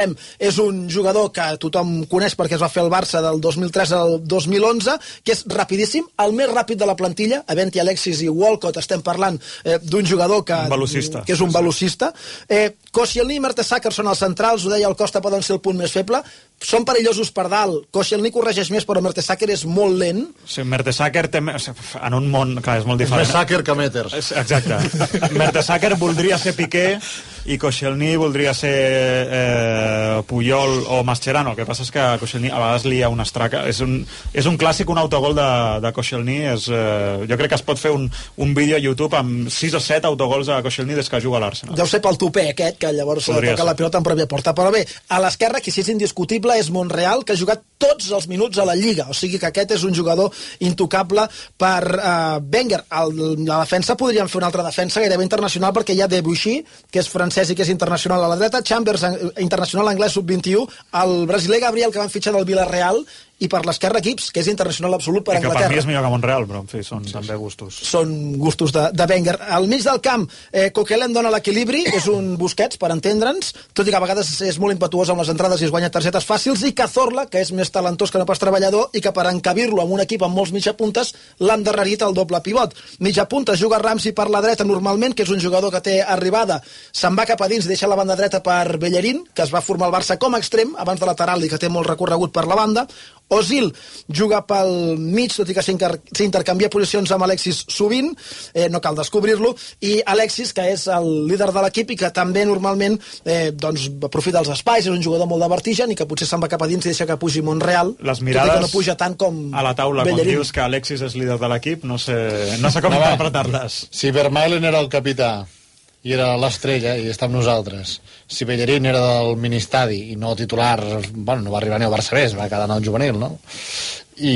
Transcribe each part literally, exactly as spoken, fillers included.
és un jugador que tothom coneix perquè es va fer el Barça del dos mil tres al dos mil onze, que és rapidíssim, el més ràpid de la plantilla. Havent-hi Alexis i Walcott estem parlant eh, d'un jugador que, un que és un velocista. Eh, Koscielny i Mertesacker són els centrals, ho deia el Costa, poden ser el punt més feble. Són perillosos per dalt. Koscielny corregeix més, però Mertesacker és molt lent. Sí, Mertesacker té... En un món... Clar, és molt diferent. Mertesacker que Meters. Exacte. Mertesacker voldria ser Piqué i Koscielny voldria ser eh, Puyol o Mascherano. El que passa és que Koscielny a vegades lia una estraca. És un, és un clàssic, un autogol de, de Koscielny. És, eh, jo crec que es pot fer un, un vídeo a YouTube amb sis o set autogols a Koscielny des que juga a l'Arsenal. Deu ser pel topé aquest, que llavors Podria toca ser. La pilota en pròpia porta. Però bé, a l'esquerra, qui sí és indiscutible és Monreal, que ha jugat tots els minuts a la Lliga. O sigui que aquest és un jugador intocable per uh, Wenger. El, la defensa podríem fer una altra defensa gairebé internacional, perquè hi ha Debuchy, que és francès i que és internacional a la dreta, Chambers, internacional anglès sub vint i u, el brasiler Gabriel, que van fitxar del Villarreal, i per l'esquerra Gibbs, que és internacional absolut per I que Anglaterra. per mi és millor que Monreal, però en fi, són sí, també gustos. Són gustos de, de Wenger. Al mig del camp, eh, Coquelin dona l'equilibri, és un Busquets, per entendre'ns, tot i que a vegades és molt impetuós amb les entrades i es guanya targetes fàcils, i Cazorla, que és més talentós que no pas treballador, i que per encabir-lo amb un equip amb molts mitjapuntes, l'ha endarrerit al doble pivot. Mitjapunta juga Ramsey per la dreta normalment, que és un jugador que té arribada, se'n va cap a dins, deixa la banda dreta per Bellerín, que es va formar al Barça com a extrem, abans de lateral i que té molt recorregut per la banda. Ozil juga pel mig, tot i que s'intercanvia posicions amb Alexis sovint, eh, no cal descobrir-lo, i Alexis, que és el líder de l'equip i que també normalment eh, doncs, aprofita els espais, és un jugador molt de vertigen i que potser se'n va cap a dins i deixa que pugi Monreal, les mirades tot i que no puja tant com a la taula Bellerín. Quan dius que Alexis és líder de l'equip, no sé, no sé com no, interpretar-les. Si Vermaelen era el capità i era l'estrella i està amb nosaltres, si Bellerín era del ministadi i no titular, bueno, no va arribar ni al Barça B, va quedar en el juvenil, no? I,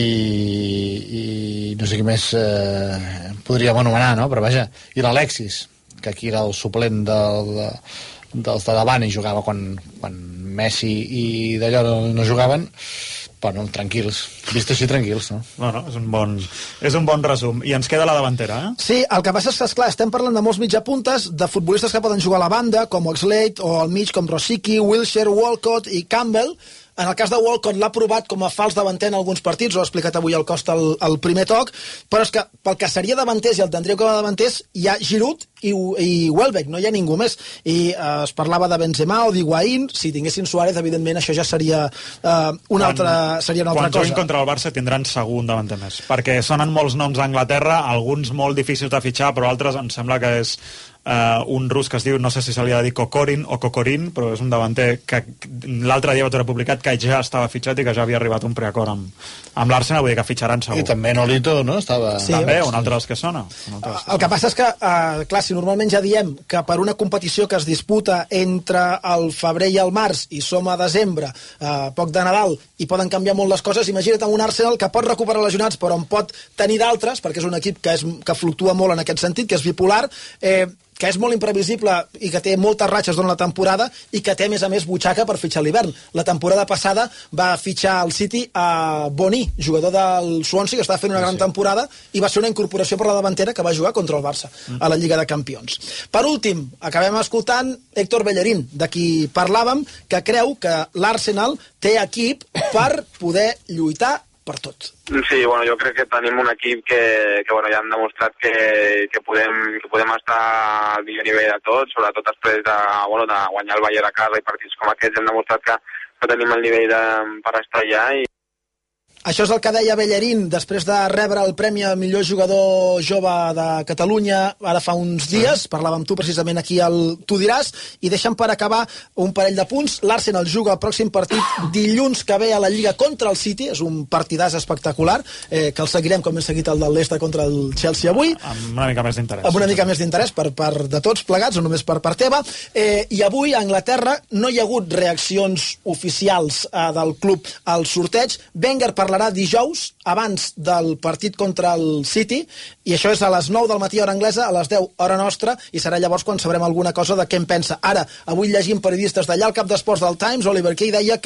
i no sé qui més eh, podríem anomenar, no? Però vaja, i l'Alexis, que aquí era el suplent del, de, dels de davant i jugava quan, quan Messi i d'allò no, no jugaven. Bueno, tranquils, vist així tranquils, no? No, no, és un bon, és un bon resum. I ens queda la davantera, eh? Sí, el que passa és que, esclar, estem parlant de molts mitjapuntes, de futbolistes que poden jugar a la banda, com Oxlade, o al mig com Rosicky, Wilshere, Walcott i Campbell. En el cas de Walcott l'ha provat com a fals davanter en alguns partits, ho ha explicat avui el Costa al, al primer toc, però és que pel que seria davanters i el tindríeu com a davanters hi ha Giroud i, i Welbeck, no hi ha ningú més. I eh, es parlava de Benzema o d'Higuaín, si tinguessin Suárez, evidentment això ja seria eh, una altra, seria una altra quan cosa. Quan juguin contra el Barça tindran segur un davanter més, perquè sonen molts noms a Anglaterra, alguns molt difícils de fitxar, però altres em sembla que és Uh, un rus que es diu, no sé si se li ha de dir Kokorin o Kokorin, però és un davanter que l'altre dia va tenir publicat que ja estava fitxat i que ja havia arribat un preacord amb, amb l'Arsenal, vull dir que fitxaran segur. I també Nolito, no? Estava... Sí, també, sí. un altre dels que sona. Que el que passa és que, uh, clar, si normalment ja diem que per una competició que es disputa entre el febrer i el març i som a desembre, uh, poc de Nadal, i poden canviar molt les coses, imagina't un Arsenal que pot recuperar lesionats però en pot tenir d'altres, perquè és un equip que, és, que fluctua molt en aquest sentit, que és bipolar, eh, que és molt imprevisible i que té moltes ratxes durant la temporada i que té, a més a més, butxaca per fitxar l'hivern. La temporada passada va fitxar al City a Boni, jugador del Swansea, que està fent una gran sí. temporada, i va ser una incorporació per la davantera que va jugar contra el Barça mm. a la Lliga de Campions. Per últim, acabem escoltant Héctor Bellerín, de qui parlàvem, que creu que l'Arsenal té equip per poder lluitar per tot. Sí, bueno, jo crec que tenim un equip que, que bueno, ja han demostrat que, que, podem, que podem estar al millor nivell de tot, sobretot després de, bueno, de guanyar el Bayern a casa i partits com aquests hem demostrat que, que tenim el nivell de, per estar allà. I això és el que deia Bellerín després de rebre el premi a millor jugador jove de Catalunya ara fa uns dies, parlàvem tu precisament aquí al Tu diràs, i deixem per acabar un parell de punts. L'Arsenal juga el pròxim partit dilluns que ve a la Lliga contra el City, és un partidàs espectacular, eh, que el seguirem com hem seguit el del Leicester contra el Chelsea avui. Amb una mica més d'interès. Amb una mica més d'interès per part de tots plegats, no només per part teva. Eh, I avui a Anglaterra no hi ha hagut reaccions oficials eh, del club al sorteig. Wenger parlarà dijous abans del partit contra el City, i això és a les nou del matí hora anglesa, a les deu hora nostra, i serà llavors quan sabrem alguna cosa de què en pensa. Ara, avui llegim periodistes d'allà, el cap d'esports del Times, Oliver Kay, deia que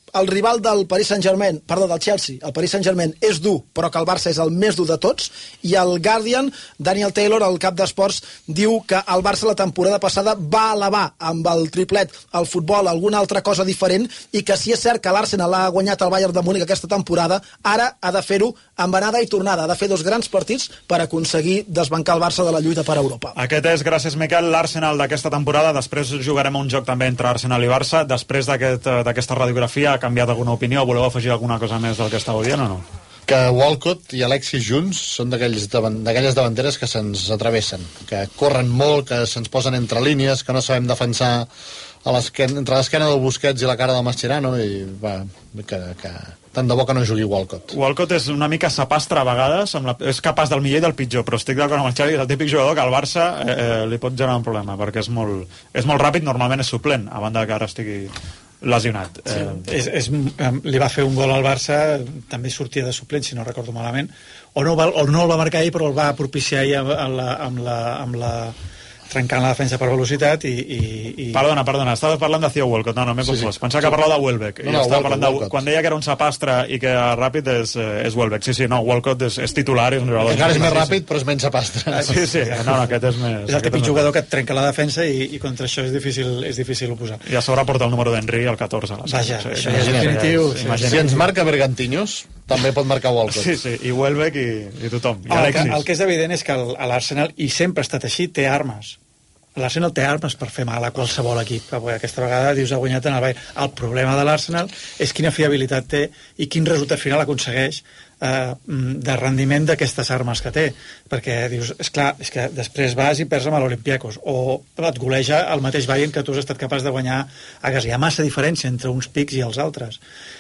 el rival del Paris Saint-Germain, perdó, del Chelsea, el Paris Saint-Germain és dur, però que el Barça és el més dur de tots, i el Guardian, Daniel Taylor, el cap d'esports, diu que el Barça la temporada passada va elevar amb el triplet el futbol, alguna altra cosa diferent, i que si és cert que l'Arsenal ha guanyat el Bayern de Múnich aquesta temporada, ara ha de fer-ho amb anada i tornada, ha de fer dos grans partits per aconseguir desbancar el Barça de la lluita per Europa. Aquest és, gràcies Miquel, l'Arsenal d'aquesta temporada. Després jugarem un joc també entre Arsenal i Barça. Després d'aquesta aquest, radiografia ha canviat alguna opinió? Voleu afegir alguna cosa més del que estàveu dient o no? Que Walcott i Alexis junts són d'aquelles davanteres que se'ns atravessen, que corren molt, que se'ns posen entre línies, que no sabem defensar a l'esquena, entre l'esquena del Busquets i la cara del Mascherano, i va, que, que tant de bo que no jugui Walcott. Walcott és una mica sapastre a vegades, amb la, és capaç del millor i del pitjor, però estic d'acord amb el Xavi, és el típic jugador que al Barça eh, eh, li pot generar un problema, perquè és molt, és molt ràpid, normalment és suplent, a banda que ara estigui lesionat. Sí, eh. és, és, li va fer un gol al Barça, també sortia de suplent, si no recordo malament, o no, va, o no el va marcar ahir, però el va propiciar ahir amb la, amb la, amb la trencant la defensa per velocitat i... i, i... Perdona, perdona, estava parlant de Theo Walcott, no, no m'he confós. Sí, sí. Pensava que parlava de Welbeck. No, no, Walcott, de... Walcott. Quan deia que era un sapastre i que ràpid és, és Welbeck. Sí, sí, no, Walcott és, és titular i és un jugador... Encara és més ràpid, però és menys sapastre. Sí, sí, no, no, aquest és més... És el típic jugador que et trenca la defensa i, i contra això és difícil, és difícil oposar. I a sobre porta el número d'Henry, el catorze. Vaja, sí, això és definitiu. Sí, sí. Si ens marca Bergantiños, també pot marcar Walcott. Sí, sí, i Welbeck i, i tothom. I el, que, Alexis. el que és evident és que l'Arsenal, i sempre ha estat així, té armes. L'Arsenal té armes per fer mal a qualsevol equip. Aquesta vegada dius ha guanyat en el Bayern. El problema de l'Arsenal és quina fiabilitat té i quin resultat final aconsegueix eh, de rendiment d'aquestes armes que té. Perquè dius, és clar, és que després vas i perds amb l'Olympiakos, o et goleja el mateix Bayern que tu has estat capaç de guanyar a casa. Hi ha massa diferència entre uns pics i els altres.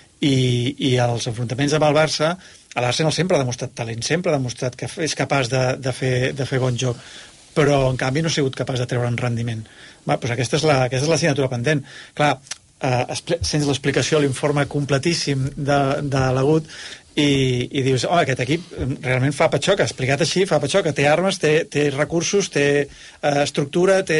I, i els enfrontaments amb el Barça, l'Arsenal sempre ha demostrat talent, sempre ha demostrat que és capaç de, de, fer, de fer bon joc, però en canvi no ha sigut capaç de treure un rendiment. Va, doncs aquesta és la, aquesta és la assignatura pendent. Clar, eh, sents l'explicació, l'informe completíssim de, de l'Agut i, i dius, oh, aquest equip realment fa patxoca, explicat així, fa patxoca, té armes, té, té recursos, té eh, estructura, té,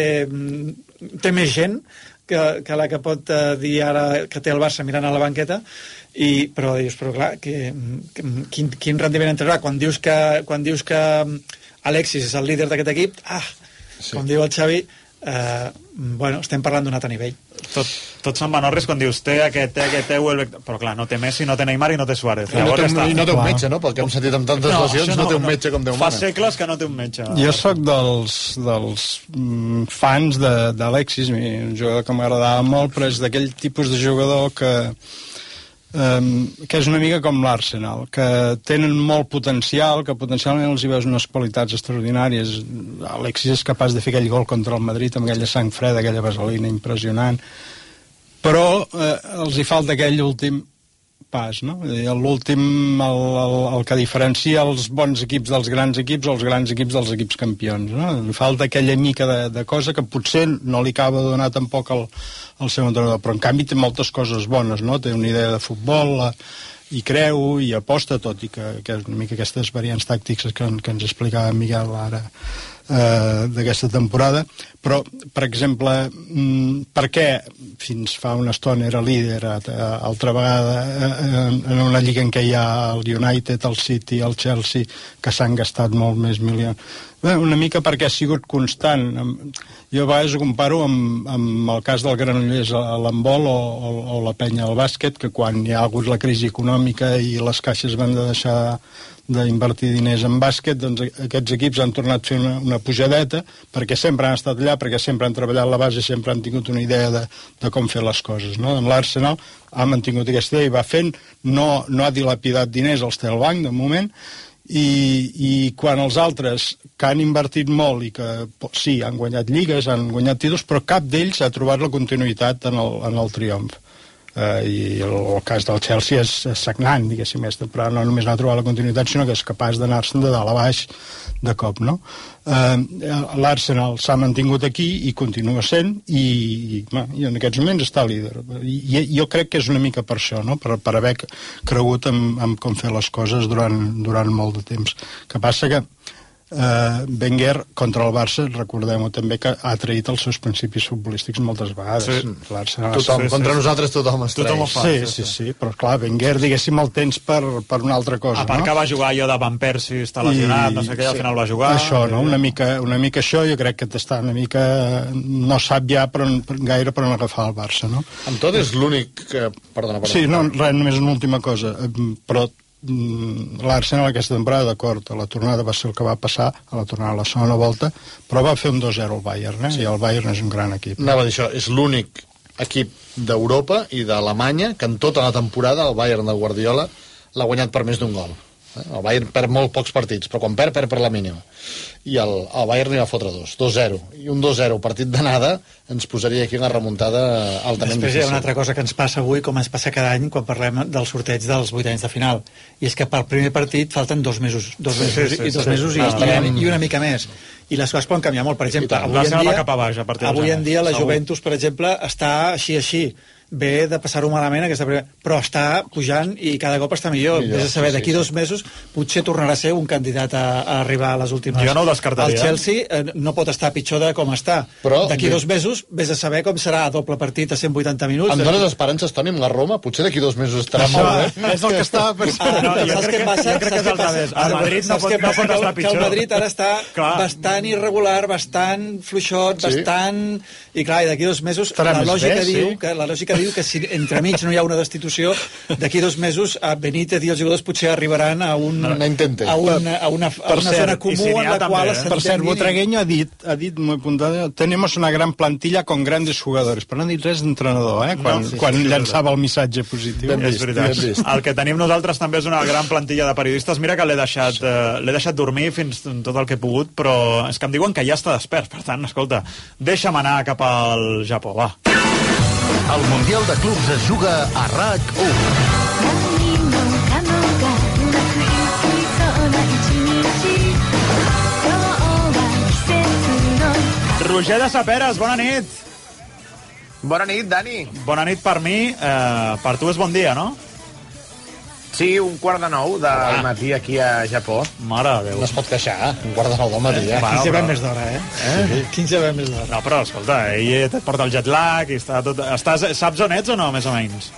té més gent que, que la que pot eh, dir ara que té el Barça mirant a la banqueta, i, però dius, però clar, que, que, quin, quin rendiment entregarà? Quan dius que, quan dius que Alexis és el líder d'aquest equip, ah, sí. Com diu el Xavi, eh, bueno, estem parlant d'un altre nivell. Tot, tot se'n va Norris quan dius té aquest, té aquest, té Welbeck, però clar, no té Messi, no té Neymar i no té Suárez. I no, té, un, i no té un metge, no? Pel que hem sentit amb tantes no, lesions, no, no té un metge com Déu mana. Fa segles que no té un metge. Jo sóc dels, dels mm, fans d'Alexis, un jugador que m'agradava molt, però és d'aquell tipus de jugador que Um, que és una mica com l'Arsenal, que tenen molt potencial, que potencialment els hi veus unes qualitats extraordinàries. Alexis és capaç de fer aquell gol contra el Madrid amb aquella sang freda, aquella vaselina impressionant, però eh, els hi falta aquell últim pas, no? L'últim, el, el, el que diferencia els bons equips dels grans equips o els grans equips dels equips campions, no? Li falta aquella mica de, de cosa que potser no li acaba de donar tampoc el, el seu entrenador, però en canvi té moltes coses bones, no? Té una idea de futbol, la, i creu, i aposta, tot i que, que una mica aquestes variants tàctics que, que ens explicava Miguel ara eh, d'aquesta temporada, però per exemple, per què fins fa una estona era líder, altra vegada en una lliga en què hi ha el United, el City, el Chelsea, que s'han gastat molt més milions? Bé, una mica perquè ha sigut constant. Jo a vegades ho comparo amb, amb el cas del Granollers a l'handbol o, o, o la penya al bàsquet, que quan hi ha hagut la crisi econòmica i les caixes van de deixar d'invertir diners en bàsquet, doncs aquests equips han tornat a fer una, una pujadeta, perquè sempre han estat allà, perquè sempre han treballat la base, sempre han tingut una idea de, de com fer les coses, no? L'Arsenal ha mantingut aquesta idea i va fent, no, no ha dilapidat diners als té al banc de moment, i, i quan els altres que han invertit molt i que sí, han guanyat lligues, han guanyat títols, però cap d'ells ha trobat la continuïtat en el, en el triomf. Uh, i el, el cas del Chelsea és, és sagnant, diguéssim, aquesta temporada no només no ha trobat la continuïtat, sinó que és capaç d'anar-se'n de dalt a baix de cop, no? Uh, L'Arsenal s'ha mantingut aquí i continua sent, i, i, i en aquests moments està líder. I, i jo crec que és una mica per això, no? Per, per haver cregut en, en com fer les coses durant, durant molt de temps. Que passa que Uh, Wenger contra el Barça, recordem-ho també, que ha traït els seus principis futbolístics moltes vegades. Sí. L'Arsenal Tothom, sí, contra sí, nosaltres tothom es Tothom ho traeix. fa. Sí, sí, sí, però clar, Wenger, diguéssim, el tens per, per una altra cosa, A part no? que va jugar allò de Van Persie, està lesionat, no sé què, al final va jugar. Això, no? Una mica, una mica això, jo crec que t'està una mica... No sap ja per on, per, gaire per on agafar el Barça, no? Amb tot és l'únic que... Perdona, perdona. Sí, no, res, només una última cosa, però l'Arsenal aquesta temporada, d'acord, a la tornada va ser el que va passar, a la tornada a la segona volta, però va fer un dos zero al Bayern, eh? Sí. I el Bayern és un gran equip. Anava a dir això, és l'únic equip d'Europa i d'Alemanya que en tota la temporada el Bayern de Guardiola l'ha guanyat per més d'un gol. El Bayern perd molt pocs partits, però quan perd, perd per la mínima. I el, el Bayern n'hi va fotre dos, dos zero. I un dos zero partit d'anada ens posaria aquí una remuntada altament Després difícil. hi ha una altra cosa que ens passa avui, com ens passa cada any quan parlem del sorteig dels vuitens de final, i és que pel primer partit falten dos mesos, dos mesos sí, sí, i dos sí, mesos sí. i, Ah, i, i una mica més. I les coses poden canviar molt. Per exemple, avui en L'Arsenal va dia, cap a baix a partir del avui en gener, dia la segur. Juventus, per exemple, està així així. Ve de passar-ho malament aquesta primera, però està pujant i cada cop està millor. Millor, Vés a saber, sí, sí, d'aquí sí. dos mesos potser tornarà a ser un candidat a, a arribar a les últimes. Jo no ho descartaria. El Chelsea eh, no pot estar pitjor de com està. Però- D'aquí dos mesos vés a saber com serà a doble partit a cent vuitanta minuts. Em dones esperances, Toni, amb la Roma? Potser d'aquí dos mesos estarà Això molt bé. és el que estava pensant. Ah, No, jo saps crec què que- passa? jo crec que és Saps al què revés. passa? El Madrid no Saps pot- què no passa? pot Que el- estar Que pitjor. el Madrid ara està Clar. bastant irregular, bastant fluixot, Sí. bastant... I clar, i d'aquí dos mesos Estarà la més lògica, bé, diu, sí. que, la lògica diu que si entremig no hi ha una destitució, d'aquí dos mesos a Benítez i els jugadors potser arribaran a un, Una intente. a una, a una, a Per una cert, zona i comú si n'hi en ha la també, qual eh? s'entenguin Per cert, i- Butragueño ha dit, ha dit muy apuntado, tenemos una gran plantilla con grandes jugadores, però no ha dit res d'entrenador, eh? Quan, No, sí, quan sí, sí, llançava el missatge positiu. Ben És vist, veritat. ben vist. El que tenim nosaltres també és una gran plantilla de periodistes. Mira que l'he deixat, eh, l'he deixat dormir fins tot el que he pogut, però és que em diuen que ja està despert. Per tant, escolta, deixa'm anar cap al Japó, va. El Mundial de Clubs es juga a R A C u. 何もかもがうまくいきそうな一日今日は季節の Roger de Saperes, bona nit. Bona nit, Dani. Bona nit per mi, eh, per tu és bon dia, no? Sí, un quart de nou del Ah. matí aquí a Japó. Mare de Déu. No es pot queixar, un quart de nou del matí, eh? Va. quinze però- va més d'hora, eh? eh? quinze va més d'hora. No, però escolta, ell et porta el jet lag i està tot... Estàs, saps on ets o no, més o menys?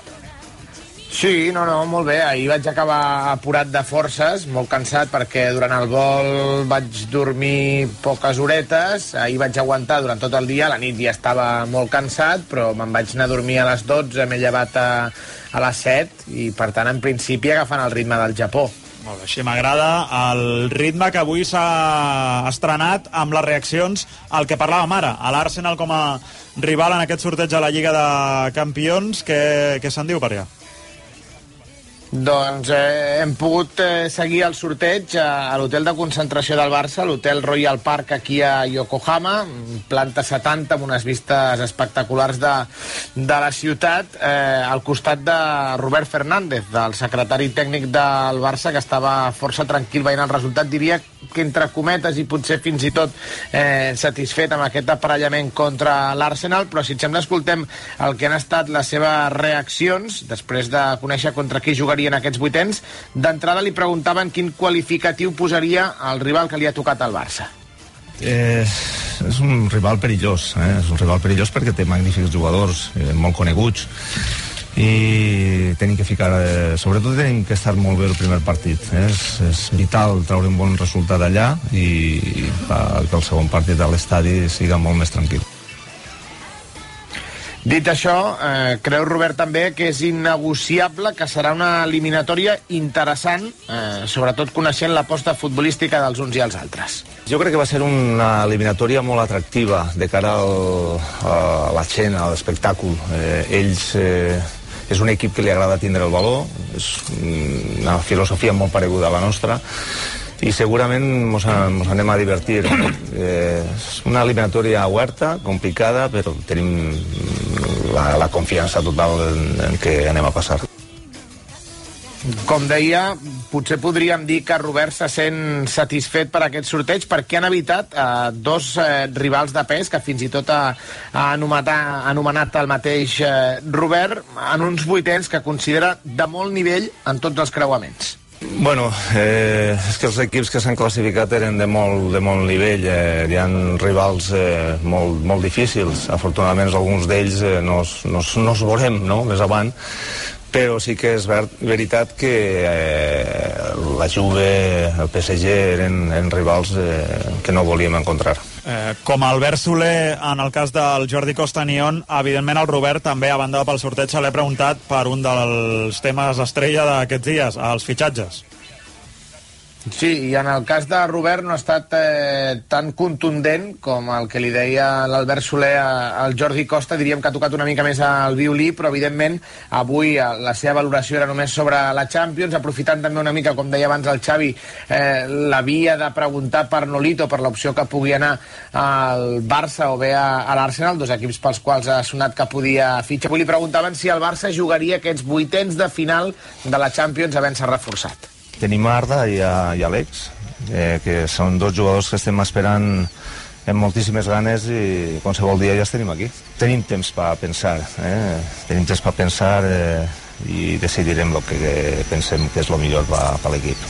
Sí, no, no, molt bé. Ahir vaig acabar apurat de forces, molt cansat, perquè durant el vol vaig dormir poques horetes. Ahir vaig aguantar durant tot el dia, a la nit ja estava molt cansat, però me'n vaig anar a dormir a les dotze, m'he llevat a, a les set, i per tant, en principi, agafant el ritme del Japó. Molt bé, així m'agrada el ritme que avui s'ha estrenat amb les reaccions al que parlàvem ara, a l'Arsenal com a rival en aquest sorteig a la Lliga de Campions. Què, què se'n diu per allà? Doncs eh, hem pogut eh, seguir el sorteig a, a l'hotel de concentració del Barça, l'hotel Royal Park aquí a Yokohama, planta setanta amb unes vistes espectaculars de, de la ciutat, eh, al costat de Robert Fernández, del secretari tècnic del Barça, que estava força tranquil veient el resultat, diria que entre cometes i potser fins i tot eh, satisfet amb aquest aparellament contra l'Arsenal, però si et sembla escoltem el que han estat les seves reaccions després de conèixer contra qui jugarien aquests vuitens. D'entrada li preguntaven quin qualificatiu posaria al rival que li ha tocat al Barça. Eh, és un rival perillós, eh? És un rival perillós perquè té magnífics jugadors, eh, molt coneguts, i tenim que ficar, eh, sobretot tenim que estar molt bé el primer partit, eh? és, és vital treure un bon resultat allà i, i que el segon partit a l'estadi siga molt més tranquil. Dit això, eh, creu Robert també que és innegociable, que serà una eliminatòria interessant, eh, sobretot coneixent l'aposta futbolística dels uns i els altres. Jo crec que va ser una eliminatòria molt atractiva de cara al, a la gent, a l'espectacle. Eh, ells... Eh, és un equip que li agrada tindre el valor, és una filosofia molt pareguda a la nostra, i segurament mos, mos anem a divertir. Eh, és una eliminatòria oberta, complicada, però tenim la, la confiança total en, en què anem a passar. Com deia, potser podríem dir que Robert se sent satisfet per aquest sorteig perquè han evitat eh, dos eh, rivals de pes que fins i tot ha, ha, anomenat, ha anomenat el mateix eh, Robert en uns vuitens que considera de molt nivell en tots els creuaments. Bueno, eh, és que els equips que s'han classificat eren de molt, de molt nivell, eh, hi ha rivals eh, molt, molt difícils. Afortunadament alguns d'ells eh, no, no, no els veurem, no?, més avant, però sí que és ver veritat que eh, la Juve, el P S G eren, eren rivals eh, que no volíem encontrar. Eh, com Albert Soler en el cas del Jordi Costa Nion, evidentment el Robert també, a banda pel sorteig, se l'he preguntat per un dels temes estrella d'aquests dies, els fitxatges. Sí, i en el cas de Robert no ha estat eh, tan contundent com el que li deia l'Albert Soler al Jordi Costa. Diríem que ha tocat una mica més al violí, però evidentment avui la seva valoració era només sobre la Champions, aprofitant també una mica, com deia abans el Xavi, eh, l'havia de preguntar per Nolito, per l'opció que pugui anar al Barça o bé a, a l'Arsenal, dos equips pels quals ha sonat que podia fitxar. Avui li preguntaven si el Barça jugaria aquests vuitens de final de la Champions havent-se reforçat. Tenim Arda i, a, i Alex, eh, que són dos jugadors que estem esperant amb moltíssimes ganes i qualsevol dia ja els tenim aquí. Tenim temps per pensar, eh? tenim temps per pensar eh, i decidirem el que pensem que és el millor per, per l'equip.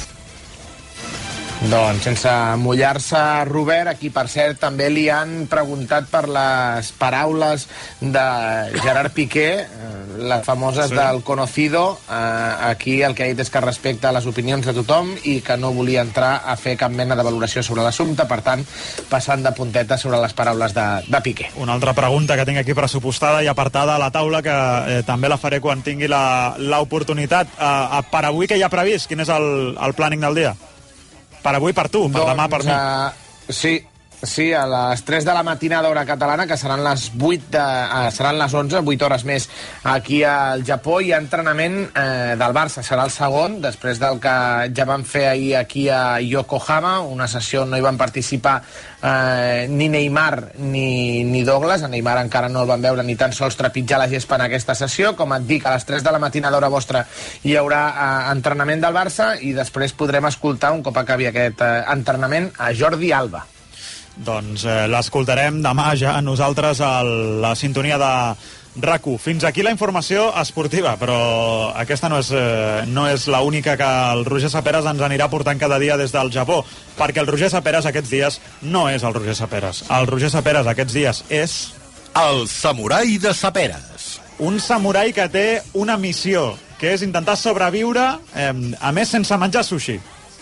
Doncs sense mullar-se, Robert, aquí per cert també li han preguntat per les paraules de Gerard Piqué, les famoses sí. del conocido. Aquí el que ha dit és que respecta les opinions de tothom i que no volia entrar a fer cap mena de valoració sobre l'assumpte, per tant, passant de punteta sobre les paraules de, de Piqué. Una altra pregunta que tinc aquí pressupostada i apartada a la taula, que eh, també la faré quan tingui l'oportunitat. Uh, per avui, què hi ha previst? Quin és el, el planning del dia? Per avui per tu, per doncs, demà per mi. Uh, sí, sí, a les tres de la matinada hora catalana, que seran les vuit de, uh, seran les onze, vuit hores més aquí al Japó, hi ha entrenament eh, del Barça. Serà el segon, després del que ja van fer ahir aquí a Yokohama, una sessió on no hi van participar eh, ni Neymar ni, ni Douglas. A Neymar encara no el van veure ni tan sols trepitjar la gespa en aquesta sessió. Com et dic, a les tres de la matinada hora vostra hi haurà eh, entrenament del Barça i després podrem escoltar, un cop acabi aquest eh, entrenament, a Jordi Alba. Doncs eh, l'escoltarem demà ja nosaltres a la sintonia de RAC u. Fins aquí la informació esportiva, però aquesta no és, eh, no és l'única que el Roger Saperas ens anirà portant cada dia des del Japó, perquè el Roger Saperas aquests dies no és el Roger Saperas. El Roger Saperas aquests dies és... El samurai de Saperas. Un samurai que té una missió, que és intentar sobreviure, eh, a més sense menjar sushi.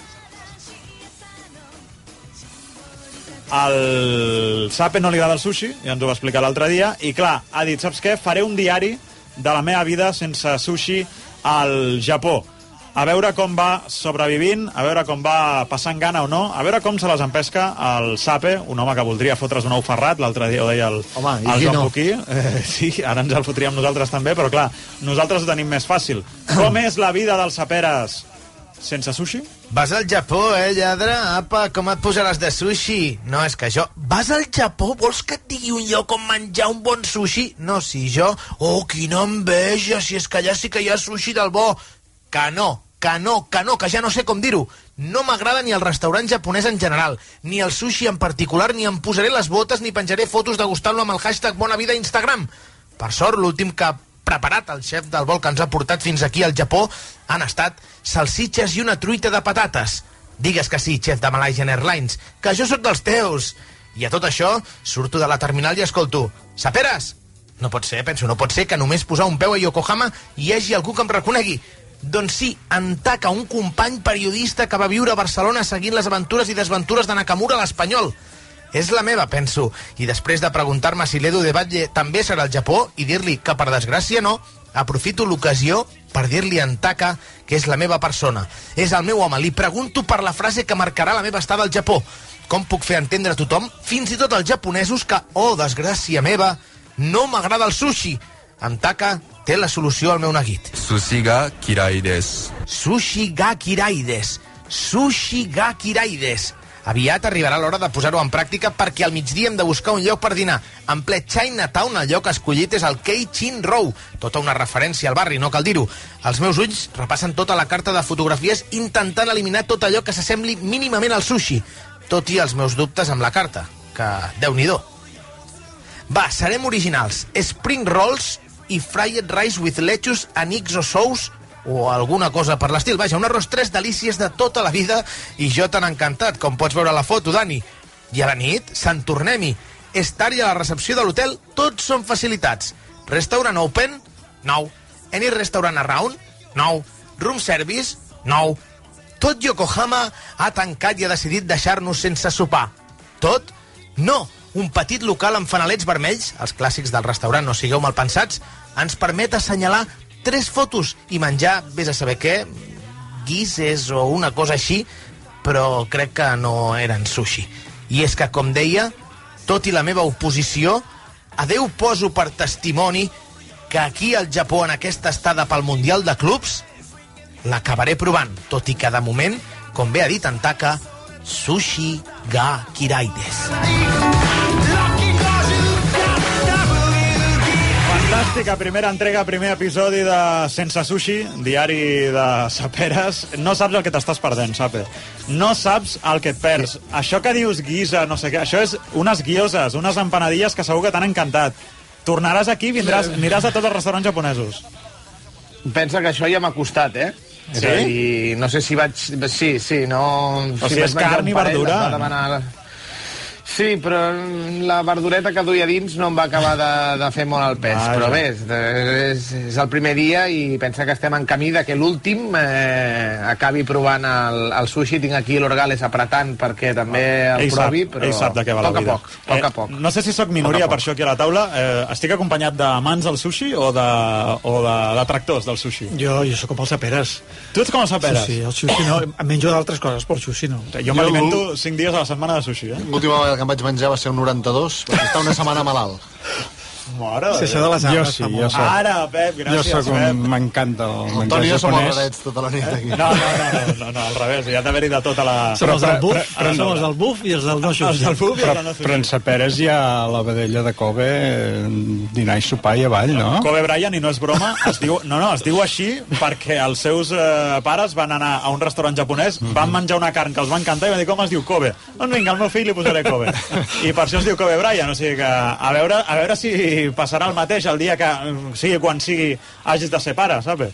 Al Sape no li agrada el sushi, ja ens ho va explicar l'altre dia, i clar, ha dit, saps què? Faré un diari de la meva vida sense sushi al Japó. A veure com va sobrevivint, a veure com va passant gana o no, a veure com se les empesca el Sape, un home que voldria fotre's un ou ferrat, l'altre dia ho deia el, home, el Joan no. Boquí. Eh, sí, ara ens el fotríem nosaltres també, però clar, nosaltres ho tenim més fàcil. Com és la vida dels Saperas sense sushi? Vas al Japó, eh, lladre? Apa, com et posaràs de sushi? No, és que jo... Vas al Japó? Vols que et digui un lloc on menjar un bon sushi? No, si jo... Oh, quina enveja, si és que allà sí que hi ha sushi del bo. Que no, que no, que no, que ja no sé com dir-ho. No m'agrada ni el restaurant japonès en general, ni el sushi en particular, ni em posaré les botes ni penjaré fotos degustant-lo amb el hashtag Bona Vida a Instagram. Per sort, l'últim que ha preparat el xef del vol que ens ha portat fins aquí al Japó han estat salsitxes i una truita de patates. Digues que sí, xef de Malaysian Airlines, que jo sóc dels teus. I a tot això, surto de la terminal i escolto: Saperas? No pot ser, penso, no pot ser que només posar un peu a Yokohama hi hagi algú que em reconegui. Doncs sí, en Taka, un company periodista que va viure a Barcelona seguint les aventures i desventures de Nakamura a l'Espanyol. És la meva, penso, i després de preguntar-me si l'Edu de Batlle també serà al Japó i dir-li que per desgràcia no, aprofito l'ocasió per dir-li a en Taka que és la meva persona. És el meu home, li pregunto per la frase que marcarà la meva estada al Japó. Com puc fer entendre a tothom, fins i tot als japonesos, que, oh, desgràcia meva, no m'agrada el sushi? En Taka té la solució al meu neguit. Sushi ga kirai desu. Sushi ga kirai desu. Sushi ga kirai desu. Aviat arribarà l'hora de posar-ho en pràctica, perquè al migdia hem de buscar un lloc per dinar. En ple Chinatown, el lloc escollit és el Kei-Chin Row. Tota una referència al barri, no cal dir-ho. Els meus ulls repassen tota la carta de fotografies intentant eliminar tot allò que s'assembli mínimament al sushi, tot i els meus dubtes amb la carta, que déu-n'hi-do. Va, serem originals. Spring rolls i fried rice with lettuce and X O sauce o alguna cosa per l'estil. Vaja, un arròs tres delícies de tota la vida i jo tan encantat, com pots veure a la foto, Dani. I a la nit, Sant Tornem-hi. És tard i a la recepció de l'hotel tots són facilitats. Restaurant Open? Nou. Any Restaurant Around? Nou. Room Service? Nou. Tot Yokohama ha tancat i ha decidit deixar-nos sense sopar. Tot? No. Un petit local amb fanalets vermells, els clàssics del restaurant, no sigueu malpensats, ens permet assenyalar tres fotos i menjar, vés a saber què, guises o una cosa així, però crec que no eren sushi. I és que, com deia, tot i la meva oposició, adeu poso per testimoni que aquí al Japó, en aquesta estada pel Mundial de Clubs, l'acabaré provant, tot i que de moment, com bé ha dit en Taka, sushi ga kirai desu. Fantàstica primera entrega, primer episodi de Sense Sushi, diari de Saperes. No saps el que t'estàs perdent, Sape. No saps el que et perds. Això que dius guisa, no sé què, això és unes guioses, unes empanadilles que segur que t'han encantat. Tornaràs aquí, vindràs, aniràs a tots els restaurants japonesos. Pensa que això ja m'ha costat, eh? Sí? És a dir, no sé si vaig... Sí, sí, no... O sigui, és carn i verdura. Demanar... Sí, però la verdureta que duia dins no em va acabar de, de fer molt el pes. Vaja. Però bé, és, és el primer dia i pensa que estem en camí de que l'últim eh, acabi provant el, el sushi. Tinc aquí l'Orgales apretant perquè també el ell provi, sap, però ell sap de què va la poc vida. a poc, poc eh, a poc. No sé si sóc minoria per això aquí a la taula. Eh, estic acompanyat d'amants del sushi o de, o de detractors del sushi? Jo, jo sóc com els Saperes. Tu ets com els Saperes? Sí, sí, el sushi no. Em menjo d'altres coses, però el sushi no. Jo m'alimento cinc dies a la setmana de sushi, eh? L'última vegada que em vaig menjar va ser un noranta-dos, vaig estar una setmana malalt. Mare Sí, això de les Jo armes sí, fa jo molt. soc. Ara, Pep, gràcies, Jo sóc Pep. un... M'encanta el menjar Toni i jo som els japonès. rarets tota la nit aquí. No, no, no, no, no, no, al revés, hi ha d'haver-hi de tota la... Som els del buf, però- però- som els del buf i els del no Els sushi. del buf i Però, els del no però en sushi. Saperes hi ha la vedella de Kobe, eh, dinar i sopar i avall, no? Kobe Bryant, i no és broma, es diu, no, no, es diu així perquè els seus eh, pares van anar a un restaurant japonès, van menjar una carn que els va encantar i van dir, com es diu Kobe? Doncs vinga, al meu fill li posaré Kobe. I per això es diu Kobe Bryant, o sigui que a veure, a veure si passarà el mateix el dia que, sigui quan sigui, hagis de ser pare, saps?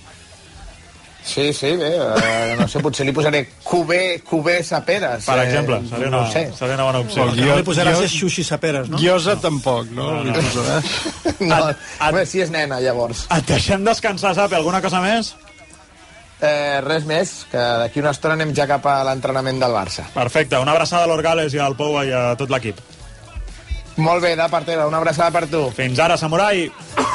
Sí, sí, bé, eh, no sé, potser li posaré Cubé, Cubé Saperes. Per exemple, eh, seria una, no ho sé. seria una bona opció. El que no li posaràs és sushi Saperes, no? Gyoza tampoc, no? No, no. Li posaràs. No, Et- et- home, si és nena, llavors. Et deixem descansar, saps? Alguna cosa més? Eh, res més, que d'aquí una estona anem ja cap a l'entrenament del Barça. Perfecte, una abraçada a l'Orgales i al Pou i a tot l'equip. Molt bé, de part teva, una abraçada per tu. Fins ara, Samurai!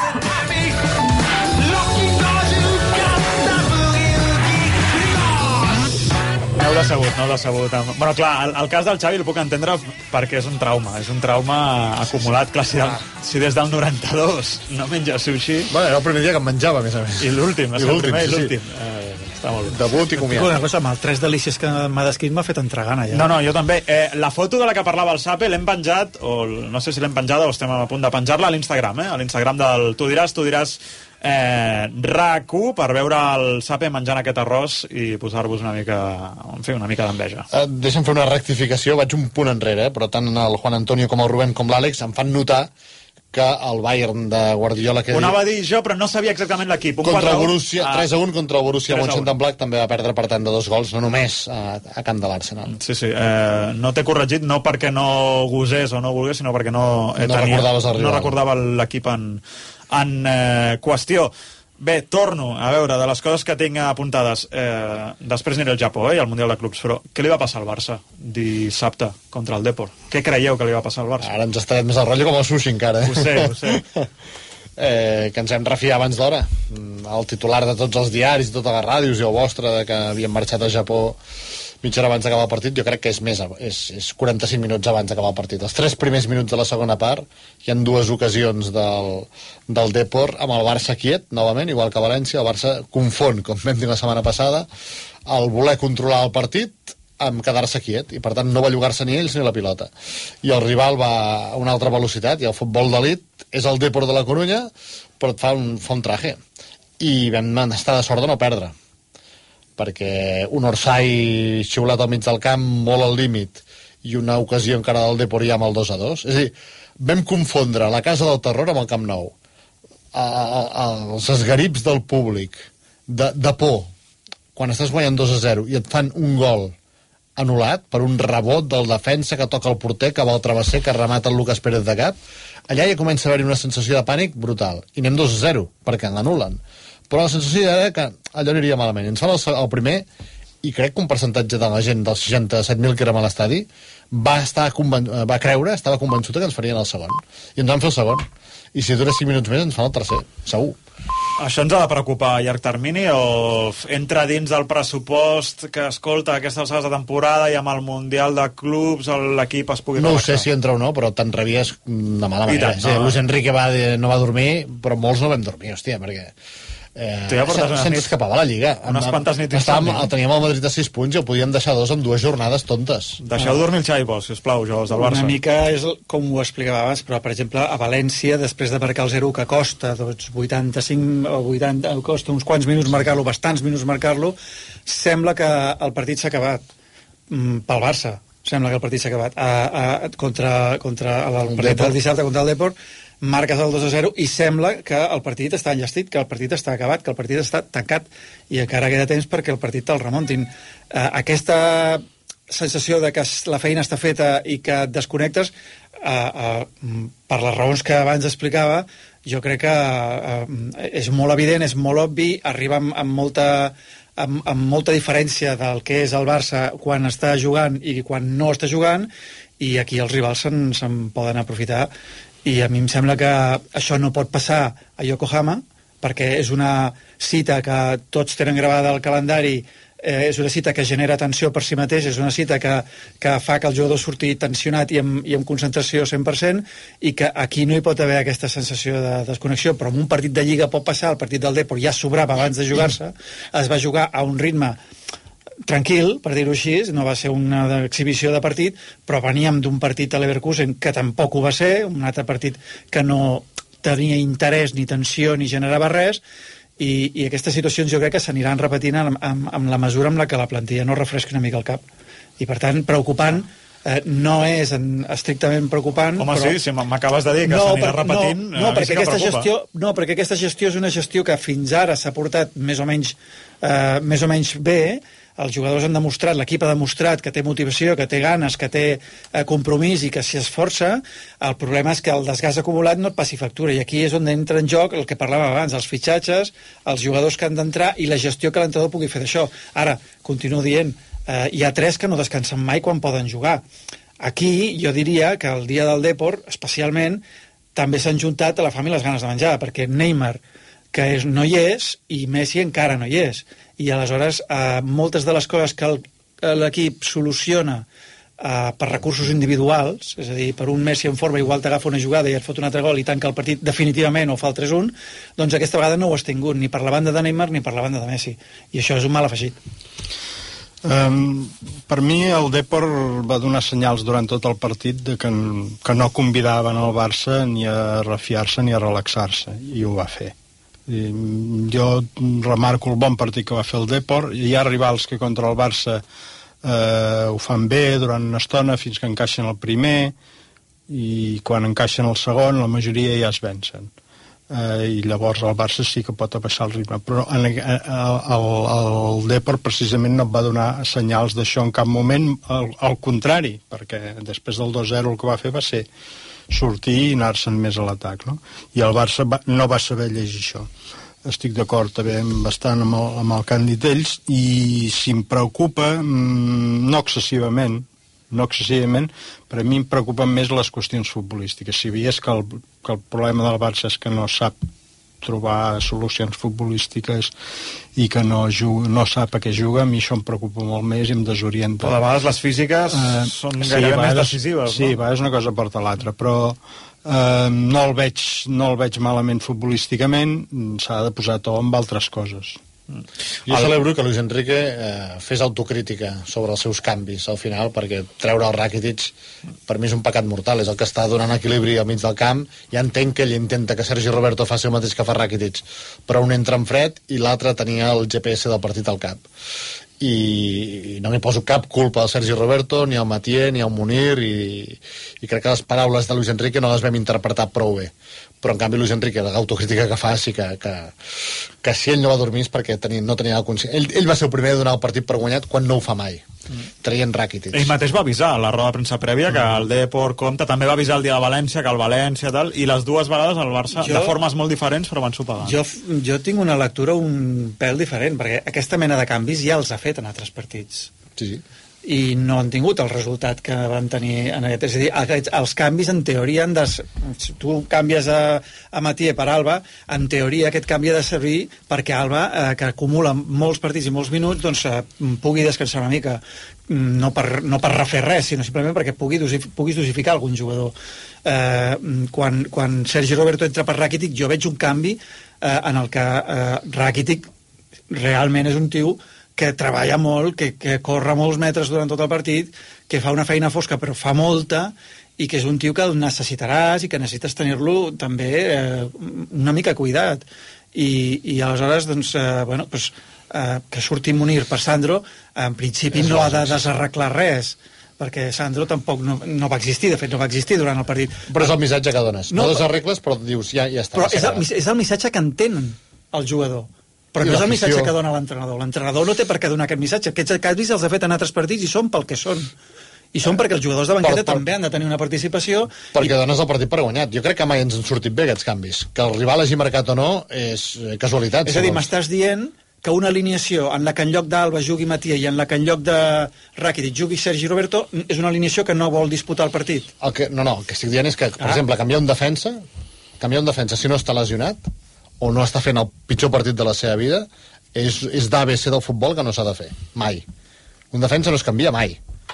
N'heu decebut, n'heu decebut. Bueno, clar, el, el cas del Xavi el puc entendre perquè és un trauma, és un trauma acumulat. Clar, si, del, si des del noranta-dos no menja sushi... Bueno, era el primer dia que em menjava, a més a més. I l'últim, és I el l'últim, primer i sí, sí. l'últim. Eh, està molt bé. Debut i Una comiat. cosa, amb el tres delícies que m'ha descrit m'ha fet entrar gana, ja. No, no, jo també. Eh, la foto de la que parlava el Sape l'hem penjat, o no sé si l'hem penjada o estem a punt de penjar-la a l'Instagram, eh? A l'Instagram del Tu diràs, tu diràs eh, RAC u per veure el Sape menjant aquest arròs i posar-vos una mica, en fi, una mica d'enveja. Eh, deixa'm fer una rectificació, vaig un punt enrere, eh? Però tant el Juan Antonio com el Rubén com l'Àlex em fan notar que el Bayern de Guardiola... Que Ho anava a dir jo, però no sabia exactament l'equip. Un contra quatre a el u. Borussia, Ah. tres a un contra el Borussia tres a un. Mönchengladbach també va perdre per tant de dos gols, no només a, a camp de l'Arsenal. Sí, sí, eh, no t'he corregit no perquè no gosés o no volgués, sinó perquè no, eh, No recordaves el rival. no recordava l'equip en, en eh, qüestió. Bé, torno a veure de les coses que tinc apuntades. Eh, després aniré al Japó, eh, i al Mundial de Clubs, però què li va passar al Barça dissabte contra el Depor? Què creieu que li va passar al Barça? Ara ens està més el rotllo com el sushi encara, eh? Ho sé, ho sé. eh, que ens hem refiat abans d'hora. El titular de tots els diaris, de totes les ràdios i el vostre, de que havien marxat a Japó mitja hora abans d'acabar el partit, jo crec que és més, és, és quaranta-cinc minuts abans d'acabar el partit. Els tres primers minuts de la segona part hi ha dues ocasions del, del Depor amb el Barça quiet, novament, igual que València. El Barça confon, com vam dir la setmana passada, el voler controlar el partit amb quedar-se quiet, i per tant no va llogar-se ni ells ni la pilota. I el rival va a una altra velocitat, i el futbol d'elit és el Depor de la Corunya, però et fa un, fa un traje. I vam estar de sort de no perdre, perquè un Orsay xiulat al mig del camp, molt al límit, i una ocasió encara del Depor ja amb el dos a dos. És a dir, vam confondre la Casa del Terror amb el Camp Nou. A, a, a, els esgarips del públic, de, de por, quan estàs guanyant dos a zero i et fan un gol anul·lat per un rebot del defensa que toca el porter, que va al travesser, que remata el Lucas Pérez de cap, allà ja comença a haver-hi una sensació de pànic brutal, i anem dos a zero, perquè l'anulen. Però la sensació era que allò aniria malament. Ens fan el, el primer, i crec que un percentatge de la gent dels seixanta-set mil que érem a l'estadi va, estar conven... va creure, estava convençuta que ens farien el segon. I ens van fer el segon. I si dura cinc minuts més ens fan el tercer, segur. Això ens ha de preocupar a llarg termini o entra dins del pressupost que escolta aquestes alçades de temporada i amb el Mundial de Clubs l'equip es pugui no relaxar? No sé si entra o no, però te'n rebies de mala manera. tant, sí, no. Luis Enrique va, no va dormir, però molts no vam dormir, hòstia, perquè eh, ja se, se'ns escapava la Lliga. Unes amb, quantes nits estàvem, insomni. teníem el Madrid a sis punts i el podíem deixar dos amb dues jornades tontes. Deixeu ah. dormir el Xavi Bosch, sisplau, jugadors del Barça. Una mica és com ho explicava abans, però per exemple a València, després de marcar el zero que costa doncs, vuitanta-cinc o vuitanta, costa uns quants minuts marcar-lo, bastants minuts marcar-lo, sembla que el partit s'ha acabat mm, pel Barça, sembla que el partit s'ha acabat a, a, contra, contra el partit del dissabte contra el Depor, marques el dos a zero i sembla que el partit està enllestit, que el partit està acabat, que el partit està tancat i encara queda temps perquè el partit te'l remuntin. Eh, aquesta sensació de que la feina està feta i que et desconnectes, eh, eh, per les raons que abans explicava, jo crec que eh, és molt evident, és molt obvi, arriba amb, amb molta amb, amb molta diferència del que és el Barça quan està jugant i quan no està jugant, i aquí els rivals se'n, se'n poden aprofitar. I a mi em sembla que això no pot passar a Yokohama, perquè és una cita que tots tenen gravada al calendari, eh, és una cita que genera tensió per si mateix, és una cita que, que fa que el jugador surti tensionat i amb, i amb concentració cent per cent, i que aquí no hi pot haver aquesta sensació de desconnexió, però en un partit de Lliga pot passar, el partit del Depor ja sobrava abans de jugar-se, es va jugar a un ritme tranquil, per dir-ho així, no va ser una exhibició de partit, però veníem d'un partit a Leverkusen que tampoc ho va ser, un altre partit que no tenia interès ni tensió ni generava res, i, i aquestes situacions jo crec que s'aniran repetint amb, amb, amb la mesura amb la que la plantilla no refresqui una mica el cap. I per tant, preocupant, eh, no és en, estrictament preocupant. Home, però... sí, si m'acabes de dir que no, s'anirà per, repetint, no, no, perquè sí aquesta preocupa. gestió, no, perquè aquesta gestió és una gestió que fins ara s'ha portat més o menys, eh, més o menys bé. Els jugadors han demostrat, l'equip ha demostrat que té motivació, que té ganes, que té eh, compromís i que s'hi esforça. El problema és que el desgast acumulat no et passi factura, i aquí és on entra en joc el que parlàvem abans, els fitxatges, els jugadors que han d'entrar i la gestió que l'entrenador pugui fer d'això. Ara, continuo dient, eh, hi ha tres que no descansen mai quan poden jugar. Aquí jo diria que el dia del Depor, especialment, també s'han juntat a la fam i les ganes de menjar, perquè Neymar, que és, no hi és, i Messi encara no hi és. I aleshores eh, moltes de les coses que el, l'equip soluciona eh, per recursos individuals, és a dir, per un Messi en forma igual t'agafa una jugada i et fot un altre gol i tanca el partit definitivament o fa el tres un, doncs aquesta vegada no ho has tingut ni per la banda de Neymar ni per la banda de Messi, i això és un mal afegit. Um, per mi el Depor va donar senyals durant tot el partit de que, que no convidaven el Barça ni a refiar-se ni a relaxar-se, i ho va fer. I jo remarco el bon partit que va fer el Depor. Hi ha rivals que contra el Barça eh, ho fan bé durant una estona fins que encaixen el primer, i quan encaixen el segon la majoria ja es vencen, eh, i llavors el Barça sí que pot abaixar el ritme, però en, el, el, el Depor precisament no va donar senyals d'això en cap moment, al, al contrari, perquè després del dos zero el que va fer va ser sortir i anar-se'n més a l'atac, no? I el Barça va, no va saber llegir això. Estic d'acord també bastant amb el, amb el càndid d'ells, i si em preocupa, mmm, no excessivament, no excessivament, per a mi em preocupen més les qüestions futbolístiques. Si veies que el, que el problema del Barça és que no sap trobar solucions futbolístiques i que no, juga, no sap a què juga, a mi això em preocupa molt més i em desorienta. Però a vegades les físiques uh, són sí, gairebé vegades, més decisives, sí, no? Sí, a vegades una cosa porta l'altra, però uh, no, el veig, no el veig malament futbolísticament, s'ha de posar to amb altres coses. Jo celebro que Luis Enrique eh, fes autocrítica sobre els seus canvis al final, perquè treure el Rakitic per mi és un pecat mortal, és el que està donant equilibri al mig del camp. Ja entenc que ell intenta que Sergi Roberto faci el mateix que fa Rakitic, però un entra en fred i l'altre tenia el G P S del partit al cap, i no m'hi poso cap culpa al Sergi Roberto, ni al Mathieu, ni al Munir, i, i crec que les paraules de Luis Enrique no les vam interpretar prou bé. Però en canvi Luis Enrique, l'autocrítica que fa, sí que, que, que si ell no va dormir és perquè tenia, no tenia la consciència. Ell, ell va ser el primer a donar el partit per guanyat quan no ho fa mai, mm. traient Rakitic. Ell mateix va avisar a la roda de premsa prèvia que el Depor compta, també va avisar el dia de València, que el València tal, i les dues vegades el Barça, jo, de formes molt diferents, però van sopegar. Jo, jo tinc una lectura un pèl diferent, perquè aquesta mena de canvis ja els ha fet en altres partits. Sí, sí. I no han tingut el resultat que van tenir en aquest... És a dir, aquests, els canvis en teoria han de... Si tu canvies a, a Mathieu per Alba, en teoria aquest canvi ha de servir perquè Alba, eh, que acumula molts partits i molts minuts, doncs eh, pugui descansar una mica, no per, no per refer res, sinó simplement perquè pugui dosif puguis dosificar algun jugador. Eh, quan, quan Sergi Roberto entra per Rakitic, jo veig un canvi eh, en el que eh, Rakitic realment és un tio que treballa molt, que, que corre molts metres durant tot el partit, que fa una feina fosca però fa molta, i que és un tio que el necessitaràs i que necessites tenir-lo també eh, una mica cuidat. I, i aleshores, doncs, eh, bueno, pues, eh, que surti Munir per Sandro, en principi no ha de desarreglar res, perquè Sandro tampoc no, no va existir, de fet no va existir durant el partit. Però és el missatge que dones. No, no desarregles, però dius, ja, ja està. Però és el, és el missatge que entenen el jugador. Però no és el missatge que dona l'entrenador. L'entrenador no té per què donar aquest missatge. Aquests canvis els ha fet en altres partits i són pel que són. I són perquè els jugadors de banqueta per, per, també han de tenir una participació. Perquè i... dones el partit per guanyat. Jo crec que mai ens han sortit bé aquests canvis. Que el rival hagi marcat o no és casualitat. És a dir, m'estàs dient que una alineació en la que en lloc d'Alba jugui Mathieu i en la que en lloc de Rakitic jugui Sergi Roberto és una alineació que no vol disputar el partit. El que, no, no, el que estic dient és que, per ah. exemple, canviar un defensa, canviar un defensa si no està lesionat o no està fent el pitjor partit de la seva vida, és, és d'A B C del futbol que no s'ha de fer, mai. Un defensa no es canvia mai.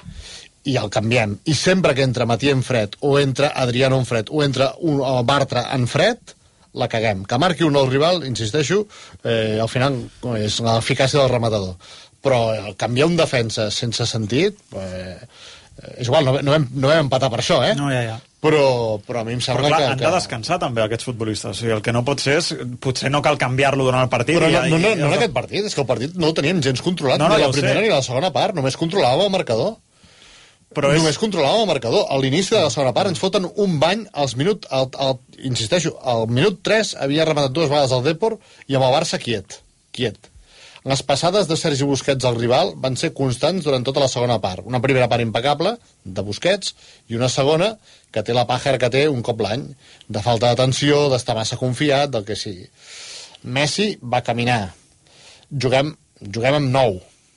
I el canviem. I sempre que entra Mathieu en fred, o entra Adriano en fred, o entra un, o Bartra en fred, la caguem. Que marqui un nou rival, insisteixo, eh, al final és l'eficàcia del rematador. Però canviar un defensa sense sentit, eh, és igual, no, no, vam, no vam empatar per això, eh? No, ja, ja. Però, però a mi em sembla però clar, que... han de descansar també aquests futbolistes. O sigui, el que no pot ser és... Potser no cal canviar-lo durant el partit. Però no, i, no, no, i, no en aquest partit, és que el partit no el teníem gens controlat, no, no, ni la ja primera sé. ni la segona part, només controlàvem el marcador. Però només és... controlàvem el marcador. A l'inici de la segona part ens foten un bany als minut... Al, al, insisteixo, al minut tres havia rematat dues vegades el Depor i amb el Barça quiet. Quiet. Les passades de Sergi Busquets al rival van ser constants durant tota la segona part. Una primera part impecable, de Busquets, i una segona que té la pàjara que té un cop l'any, de falta d'atenció, d'estar massa confiat, del que sigui. Messi va caminar. Juguem, juguem amb nou.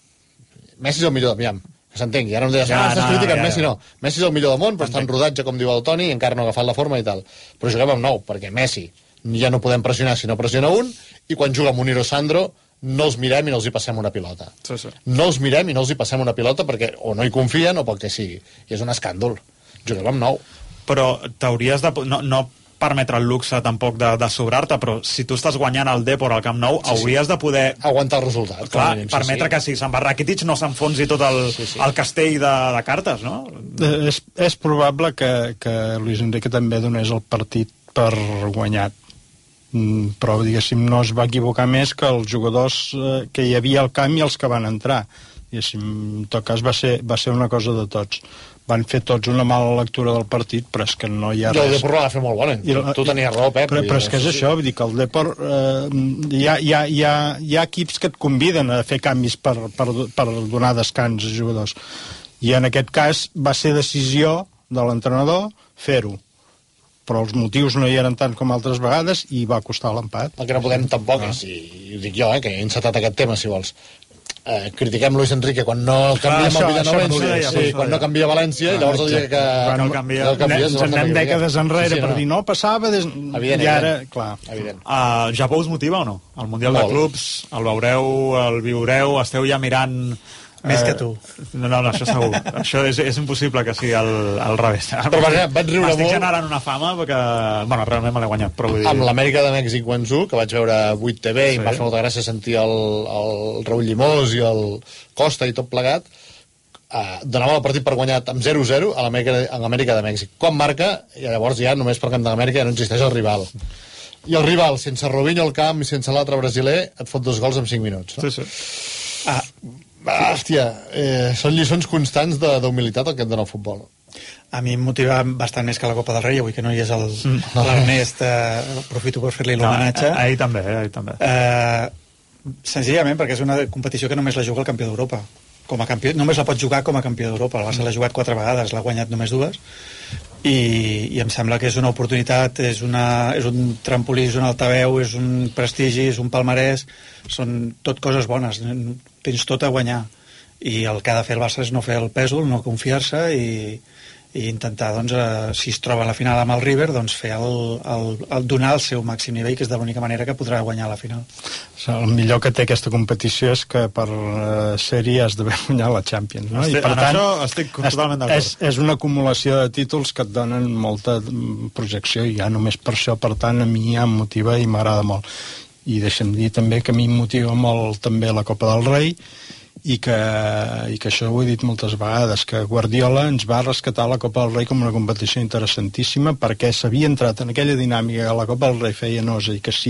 Messi és el millor, aviam, que s'entengui. Ara em deies, ja, ah, estàs no, criticant ja, Messi, ja. no. Messi és el millor del món, però està en rodatge, com diu el Toni, i encara no ha agafat la forma i tal. Però juguem amb nou, perquè Messi ja no podem pressionar si no pressiona un, i quan juga Munir o Sandro no els mirem i no els hi passem una pilota. Sí, sí. No els mirem i no els hi passem una pilota perquè o no hi confien o pel que sigui. I és un escàndol. Juguem amb nou. Però t'hauries de... No, no permetre el luxe tampoc de, de sobrar-te, però si tu estàs guanyant el Depor al Camp Nou, sí, hauries sí. de poder... aguantar el resultat. Clar, mínim, permetre sí, sí. que si se'n va Rakitic no s'enfonsi tot el, sí, sí. el castell de, de cartes, no? És, és probable que, que Luis Enrique també donés el partit per guanyat. Mm, però, diguéssim, no es va equivocar més que els jugadors eh, que hi havia al camp i els que van entrar. Diguéssim, en tot cas va ser, va ser una cosa de tots. Van fer tots una mala lectura del partit, però és que no hi ha res. I el Depor la va fer molt bona. I, tu tenies raó, Pep. Però, però és que és això, vull dir que el Depor... Eh, hi, ha, hi, ha, hi, ha, hi ha equips que et conviden a fer canvis per, per, per donar descans als jugadors. I en aquest cas va ser decisió de l'entrenador fer-ho. Però els motius no hi eren tant com altres vegades i va costar l'empat. El que no podem tampoc és, i ho dic jo, eh, que he encetat aquest tema, si vols, eh, critiquem Luis Enrique quan no canvia amb el Villanova, sí, quan no canvia València, i llavors el dia que... Cal canviar. Ens anem dècades enrere sí, sí, per no. dir no, passava des... evident, i ara, evident. clar. Evident. Uh, Japó us motiva o no? El Mundial Molt. de Clubs, el veureu, el viureu, esteu ja mirant... Més que tu. No, no, no, això segur. Això és, és impossible que sigui al, al revés. Però vaig riure molt... M'estic generant una fama perquè... Bueno, realment me l'he guanyat, però vull dir... Amb l'Amèrica de Mèxic Guangzhou, que vaig veure vuit T V sí. i em va fer molta gràcia sentir el, el Raúl Llimós i el Costa i tot plegat, uh, donava el partit per guanyat amb zero zero a l'Amèrica de Mèxic. Quan marca, i llavors ja només per camp de l'Amèrica ja no existeix el rival. I el rival, sense Robinho al camp i sense l'altre brasiler, et fot dos gols en cinc minuts. No? Sí, sí. Ah, Ah, hòstia, eh, són lliçons constants de- d'humilitat el que et dona el futbol. A mi em motiva bastant més que la Copa del Rei, avui que no hi és el, Mm. l'Ernest, eh, aprofito per fer-li l'homenatge. No, ahir també, ahir també. Eh, senzillament perquè és una competició que només la juga el campió d'Europa. Com a campió, només la pot jugar com a campió d'Europa. El Barça l'ha jugat quatre vegades, l'ha guanyat només dues, i, i em sembla que és una oportunitat, és, una, és un trampolí, és un altaveu, és un prestigi, és un palmarès, són tot coses bones, tens tot a guanyar, i el que ha de fer el Barça és no fer el pèsol, no confiar-se i, i intentar, doncs, eh, si es troba a la final amb el River, doncs fer el, el, el donar el seu màxim nivell, que és de l'única manera que podrà guanyar la final. El millor que té aquesta competició és que per uh, sèrie has d'haver guanyat la Champions, no? Estic, I per en tant, això estic totalment d'acord. És, és una acumulació de títols que et donen molta mm, projecció, i ja només per això, per tant, a mi ja em motiva i m'agrada molt. I deixa'm dir també que a mi em motiva molt també la Copa del Rei, i que, i que això ho he dit moltes vegades, que Guardiola ens va rescatar la Copa del Rei com una competició interessantíssima, perquè s'havia entrat en aquella dinàmica que la Copa del Rei feia nosa, i que si,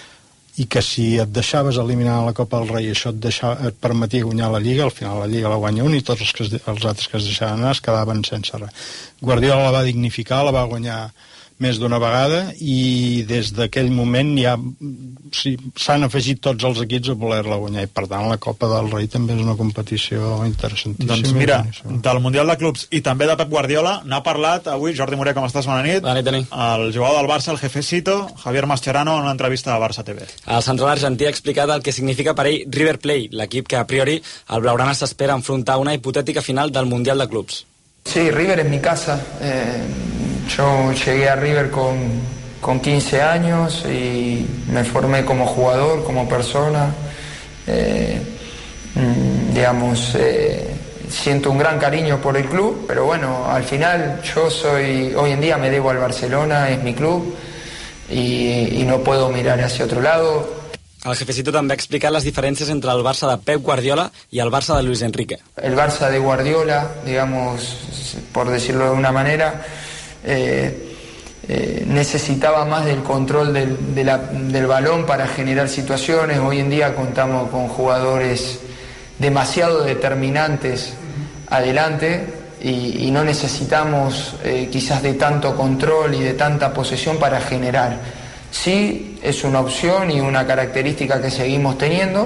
i que si et deixaves eliminar la Copa del Rei, això et, deixava, et permetia guanyar la Lliga, al final la Lliga la guanya un i tots els, que es, els altres que es deixaven anar es quedaven sense res. Guardiola la va dignificar, la va guanyar més d'una vegada, i des d'aquell moment ja sí, s'han afegit tots els equips a voler-la guanyar, i per tant la Copa del Rei també és una competició interessantíssima. Doncs mira, del Mundial de Clubs i també de Pep Guardiola n'ha parlat avui Jordi Morer, com estàs? Bona nit. Bona nit, Toni. El jugador del Barça, el jefecito, Javier Mascherano, en una entrevista a Barça T V. El central argentí ha explicat el que significa per ell River Plate, l'equip que a priori el Blaugrana s'espera enfrontar a una hipotètica final del Mundial de Clubs. Sí, River es mi casa. Eh, yo llegué a River con, con quince años y me formé como jugador, como persona. Eh, digamos, eh, siento un gran cariño por el club, pero bueno, al final yo soy, hoy en día me debo al Barcelona, es mi club, y, y no puedo mirar hacia otro lado. El jefecito també ha explicat les diferències entre el Barça de Pep Guardiola i el Barça de Luis Enrique. El Barça de Guardiola, digamos, por decirlo de una manera, eh, eh, necesitaba más del control del, de la, del balón para generar situaciones. Hoy en día contamos con jugadores demasiado determinantes adelante y, y no necesitamos eh, quizás de tanto control y de tanta posesión para generar. Sí, es una opción y una característica que seguimos teniendo,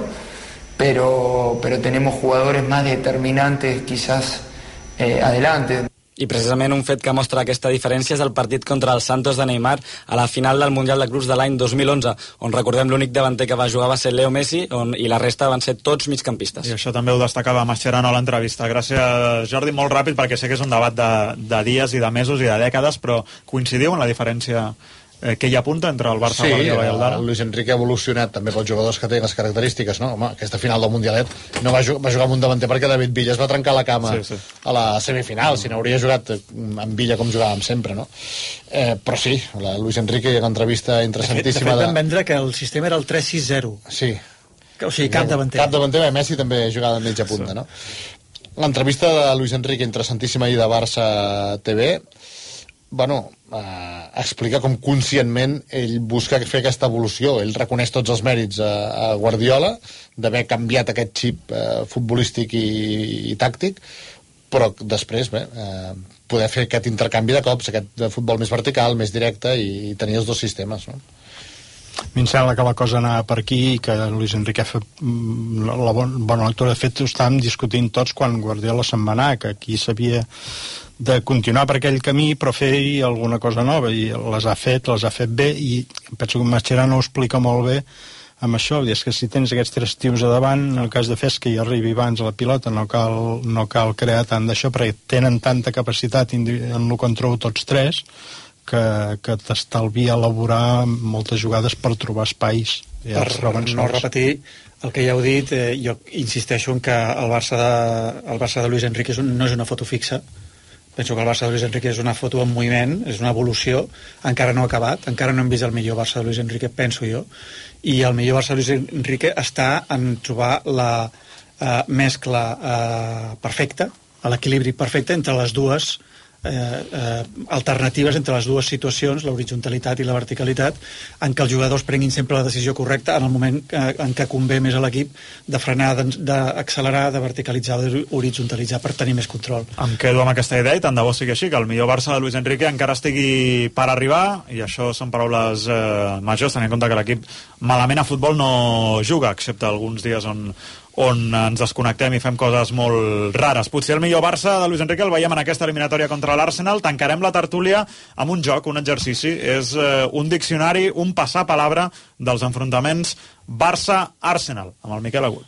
pero, pero tenemos jugadores más determinantes quizás eh, adelante. I precisament un fet que mostra aquesta diferència és el partit contra el Santos de Neymar a la final del Mundial de Clubs de l'any dos mil onze, on recordem l'únic davanter que va jugar va ser Leo Messi, on, i la resta van ser tots migcampistes. I això també ho destacava Mascherano a l'entrevista. Gràcies, Jordi, molt ràpid, perquè sé que és un debat de, de dies i de mesos i de dècades, però coincidiu en la diferència eh, que hi apunta entre el Barça, sí, Guardiola i el Dara? Sí, Luis Enrique ha evolucionat també pels jugadors que tenen les característiques, no? Home, aquesta final del Mundialet no va, ju va jugar amb un davanter perquè David Villa es va trencar la cama sí, sí. a la semifinal, si n'hauria jugat amb Villa com jugàvem sempre, no? Eh, però sí, la Luis Enrique, en entrevista interessantíssima... De fet, vam vendre que el sistema era el tres sis zero. Sí. O sigui, cap davanter. Cap davanter, Messi també jugava de mitja punta, sí. no? L'entrevista de Luis Enrique, interessantíssima ahir de Barça T V, bueno, eh, explica com conscientment ell busca fer aquesta evolució. Ell reconeix tots els mèrits a, a Guardiola d'haver canviat aquest xip eh, futbolístic i, i tàctic, però després bé, eh, poder fer aquest intercanvi de cops, aquest de futbol més vertical, més directe, i, i tenir els dos sistemes, no? A mi em sembla que la cosa anava per aquí i que Luis Enrique ha fet la bona, bona lectura. De fet, ho estàvem discutint tots quan Guardiola se'n va anar, que aquí s'havia de continuar per aquell camí però fer alguna cosa nova, i les ha fet, les ha fet bé, i penso que Mascherano ho explica molt bé amb això, és que si tens aquests tres tios a davant, el que has de fer és que hi arribi abans a la pilota, no cal, no cal crear tant d'això, perquè tenen tanta capacitat en el contra u tots tres que, que t'estalvia elaborar moltes jugades per trobar espais. Ja per no repetir el que ja heu dit, eh, jo insisteixo en que el Barça de, el Barça de Luis Enrique és un, no és una foto fixa. Penso que el Barça de Luis Enrique és una foto en moviment, és una evolució, encara no ha acabat, encara no hem vist el millor Barça de Luis Enrique, penso jo, i el millor Barça de Luis Enrique està en trobar la eh, mescla eh, perfecta, l'equilibri perfecte entre les dues eh, eh, alternatives entre les dues situacions, l'horitzontalitat i la verticalitat, en què els jugadors prenguin sempre la decisió correcta en el moment eh, en què convé més a l'equip de frenar, d'accelerar, de verticalitzar, d'horitzontalitzar per tenir més control. Em quedo amb aquesta idea i tant de bo sigui així, que el millor Barça de Luis Enrique encara estigui per arribar, i això són paraules eh, majors, tenint en compte que l'equip malament a futbol no juga, excepte alguns dies on, on ens desconnectem i fem coses molt rares. Potser el millor Barça de Luis Enrique el veiem en aquesta eliminatòria contra l'Arsenal. Tancarem la tertúlia amb un joc, un exercici. És eh, un diccionari, un passapalabra dels enfrontaments Barça-Arsenal, amb el Miquel Agut.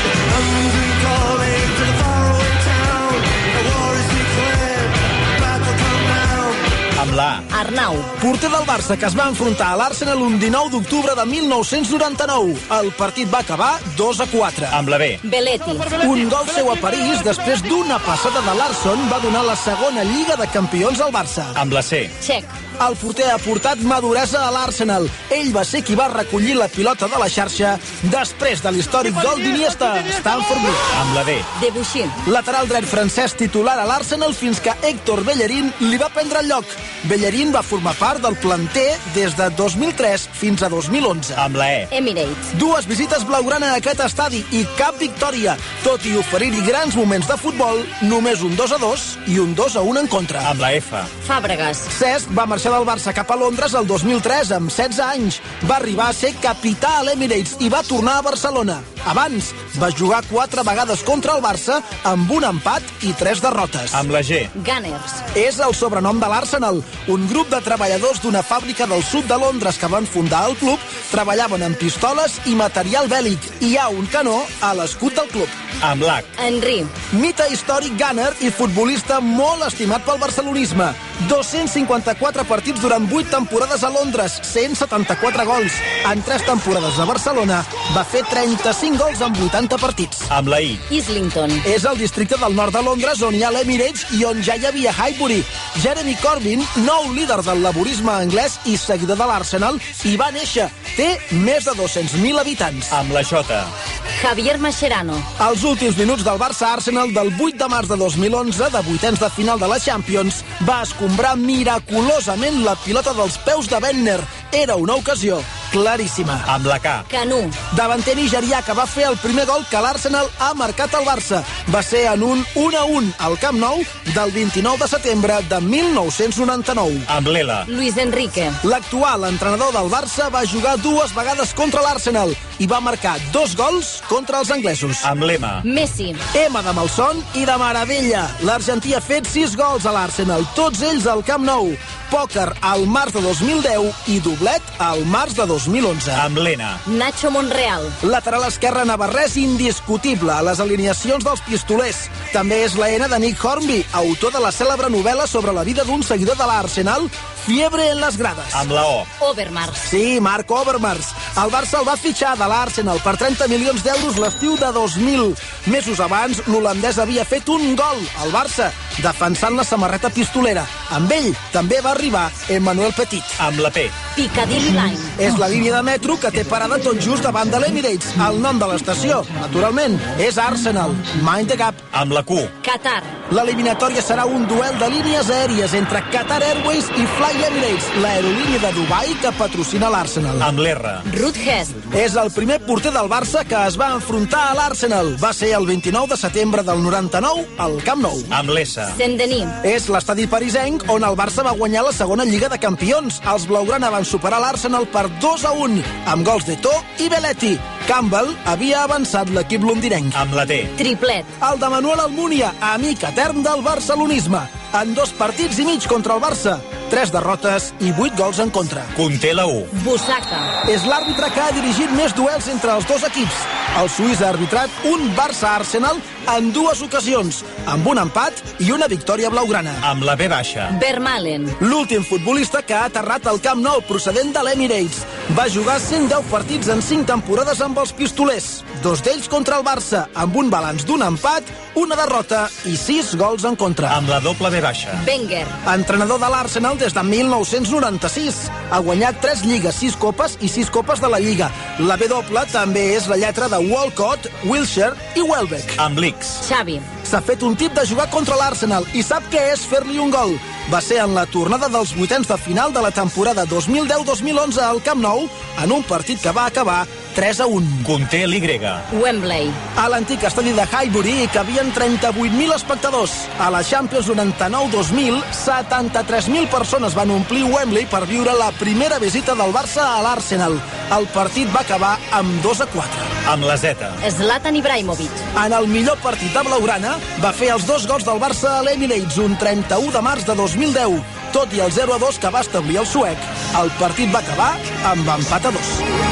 Amb la Arnau. Porter del Barça, que es va enfrontar a l'Arsenal un dinou d'octubre de mil nou-cents noranta-nou. El partit va acabar dos a quatre. Amb la B. Belletti. Un gol seu a París, després d'una passada de Larsson, va donar la segona Lliga de Campions al Barça. Amb la C. Txec. El porter ha portat maduresa a l'Arsenal. Ell va ser qui va recollir la pilota de la xarxa després de l'històric gol d'Iniesta, Stamford Bridge. Amb la D. Debussy. Lateral dret francès titular a l'Arsenal fins que Héctor Bellerín li va prendre el lloc. Bellerín va formar part del planter des de dos mil tres fins a dos mil onze. Amb la E. Emirates. Dues visites blaugrana a aquest estadi i cap victòria. Tot i oferir-hi grans moments de futbol, només un dos a dos i un dos a un en contra. Amb la F. Fàbregas. Cesc va marxar del Barça cap a Londres el dos mil tres amb setze anys. Va arribar a ser capità a l'Emirates i va tornar a Barcelona. Abans va jugar quatre vegades contra el Barça amb un empat i tres derrotes. Amb la G. Gunners. És el sobrenom de l'Arsenal. Un grup de treballadors d'una fàbrica del sud de Londres que van fundar el club treballaven amb pistoles i material bèl·lic. Hi ha un canó a l'escut del club. Amb l'H. Henry. Mite històric gunner i futbolista molt estimat pel barcelonisme. dos-cents cinquanta-quatre partits durant vuit temporades a Londres, cent setanta-quatre gols. En tres temporades a Barcelona va fer trenta-cinc gols en vuitanta partits. Amb la I. Islington. És el districte del nord de Londres on hi ha l'Emirates i on ja hi havia Highbury. Jeremy Corbyn, nou líder del laborisme anglès i seguidor de l'Arsenal, hi va néixer. Té més de dos-cents mil habitants. Amb la J. Javier Mascherano. Els últims minuts del Barça-Arsenal del vuit de març de dos mil onze, de vuitens de final de la Champions, va escombrar miraculosament la pilota dels peus de Benner. Era una ocasió claríssima. Amb la K. Canú. Davanter nigerià que va fer el primer gol que l'Arsenal ha marcat al Barça. Va ser en un un a un al Camp Nou del vint-i-nou de setembre de mil nou-cents noranta-nou. Amb l'L. Luis Enrique. L'actual entrenador del Barça va jugar dues vegades contra l'Arsenal i va marcar dos gols contra els anglesos. Amb l'M. Messi. M de malson i de meravella. L'Argentí ha fet sis gols a l'Arsenal, tots ells al Camp Nou. Pòquer al març de dos mil deu i doblet al març de dos mil onze. Amb l'N. Nacho Monreal. Lateral esquerre navarrès indiscutible a les alineacions dels pistolers. També és la N de Nick Hornby, autor de la cèlebre novel·la sobre la vida d'un seguidor de l'Arsenal, Fiebre en les grades. Amb la O. Overmars. Sí, Marc Overmars. El Barça el va fitxar de l'Arsenal per trenta milions d'euros l'estiu de dos mil. Mesos abans, l'holandès havia fet un gol al Barça, defensant la samarreta pistolera. Amb ell també va arribar Emmanuel Petit. Amb la P. Piccadilly Line. És la línia de metro que té parada tot just davant de l'Emirates. El nom de l'estació, naturalment, és Arsenal. Mind the gap. Amb la Q. Qatar. L'eliminatòria serà un duel de línies aèries entre Qatar Airways i Fly Emirates, l'aerolínia de Dubai que patrocina l'Arsenal. Amb l'R. Ruud Hest. És el primer porter del Barça que es va enfrontar a l'Arsenal. Va ser el vint-i-nou de setembre del noranta-nou al Camp Nou. Amb l'S. Saint-Denis. És l'estadi parisenc on el Barça va guanyar la segona Lliga de Campions. Els blaugrana van superar l'Arsenal per dos a un, amb gols d'Eto'o i Belletti. Campbell havia avançat l'equip londinenc. Amb la T. Triplet. El de Manuel Almunia, amic etern del barcelonisme. En dos partits i mig contra el Barça, tres derrotes i vuit gols en contra. Conté la U. Busaka. És l'àrbitre que ha dirigit més duels entre els dos equips. El suís ha arbitrat un Barça-Arsenal en dues ocasions, amb un empat i una victòria blaugrana. Amb la B baixa. Vermaelen. L'últim futbolista que ha aterrat al Camp Nou procedent de l'Emirates. Va jugar cent deu partits en cinc temporades amb els pistolers. Dos d'ells contra el Barça, amb un balanç d'un empat, una derrota i sis gols en contra. Amb la doble B baixa. Wenger. Entrenador de l'Arsenal des de mil nou-cents noranta-sis. Ha guanyat tres lligues, sis copes i sis copes de la Lliga. La B doble també és la lletra de Walcott, Wilshere i Welbeck. Amb l'X. Xavi. s'ha fet un tip de jugar contra l'Arsenal i sap què és fer-li un gol. Va ser en la tornada dels vuitens de final de la temporada dos mil deu dos mil onze al Camp Nou, en un partit que va acabar tres a un. Conté l'Y. Wembley. A l'antic estadi de Highbury hi cabien trenta-vuit mil espectadors. A la Champions noranta-nou dos mil, setanta-tres mil persones van omplir Wembley per viure la primera visita del Barça a l'Arsenal. El partit va acabar amb dos a quatre. Amb la Z. Zlatan Ibrahimovic. En el millor partit de Blaugrana, va fer els dos gols del Barça a l'Emirates un trenta-u de març de dos mil deu. Tot i el zero a dos que va establir el suec, el partit va acabar amb empat a dos.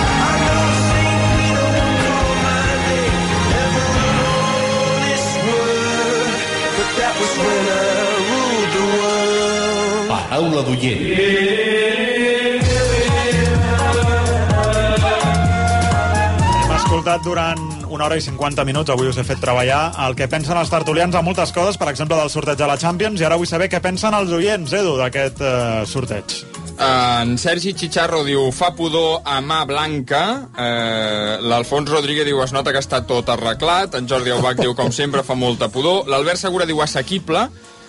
Paraula d'oient. Hem escoltat durant una hora i cinquanta minuts, avui us he fet treballar, el que pensen els tertulians a moltes coses, per exemple del sorteig de la Champions, i ara vull saber què pensen els oients, Edu, d'aquest uh, sorteig. En Sergi Chicharro diu fa pudor a mà blanca, eh, l'Alfons Rodríguez diu es nota que està tot arreglat, en Jordi Aubach diu com sempre fa molta pudor, l'Albert Segura diu assequible,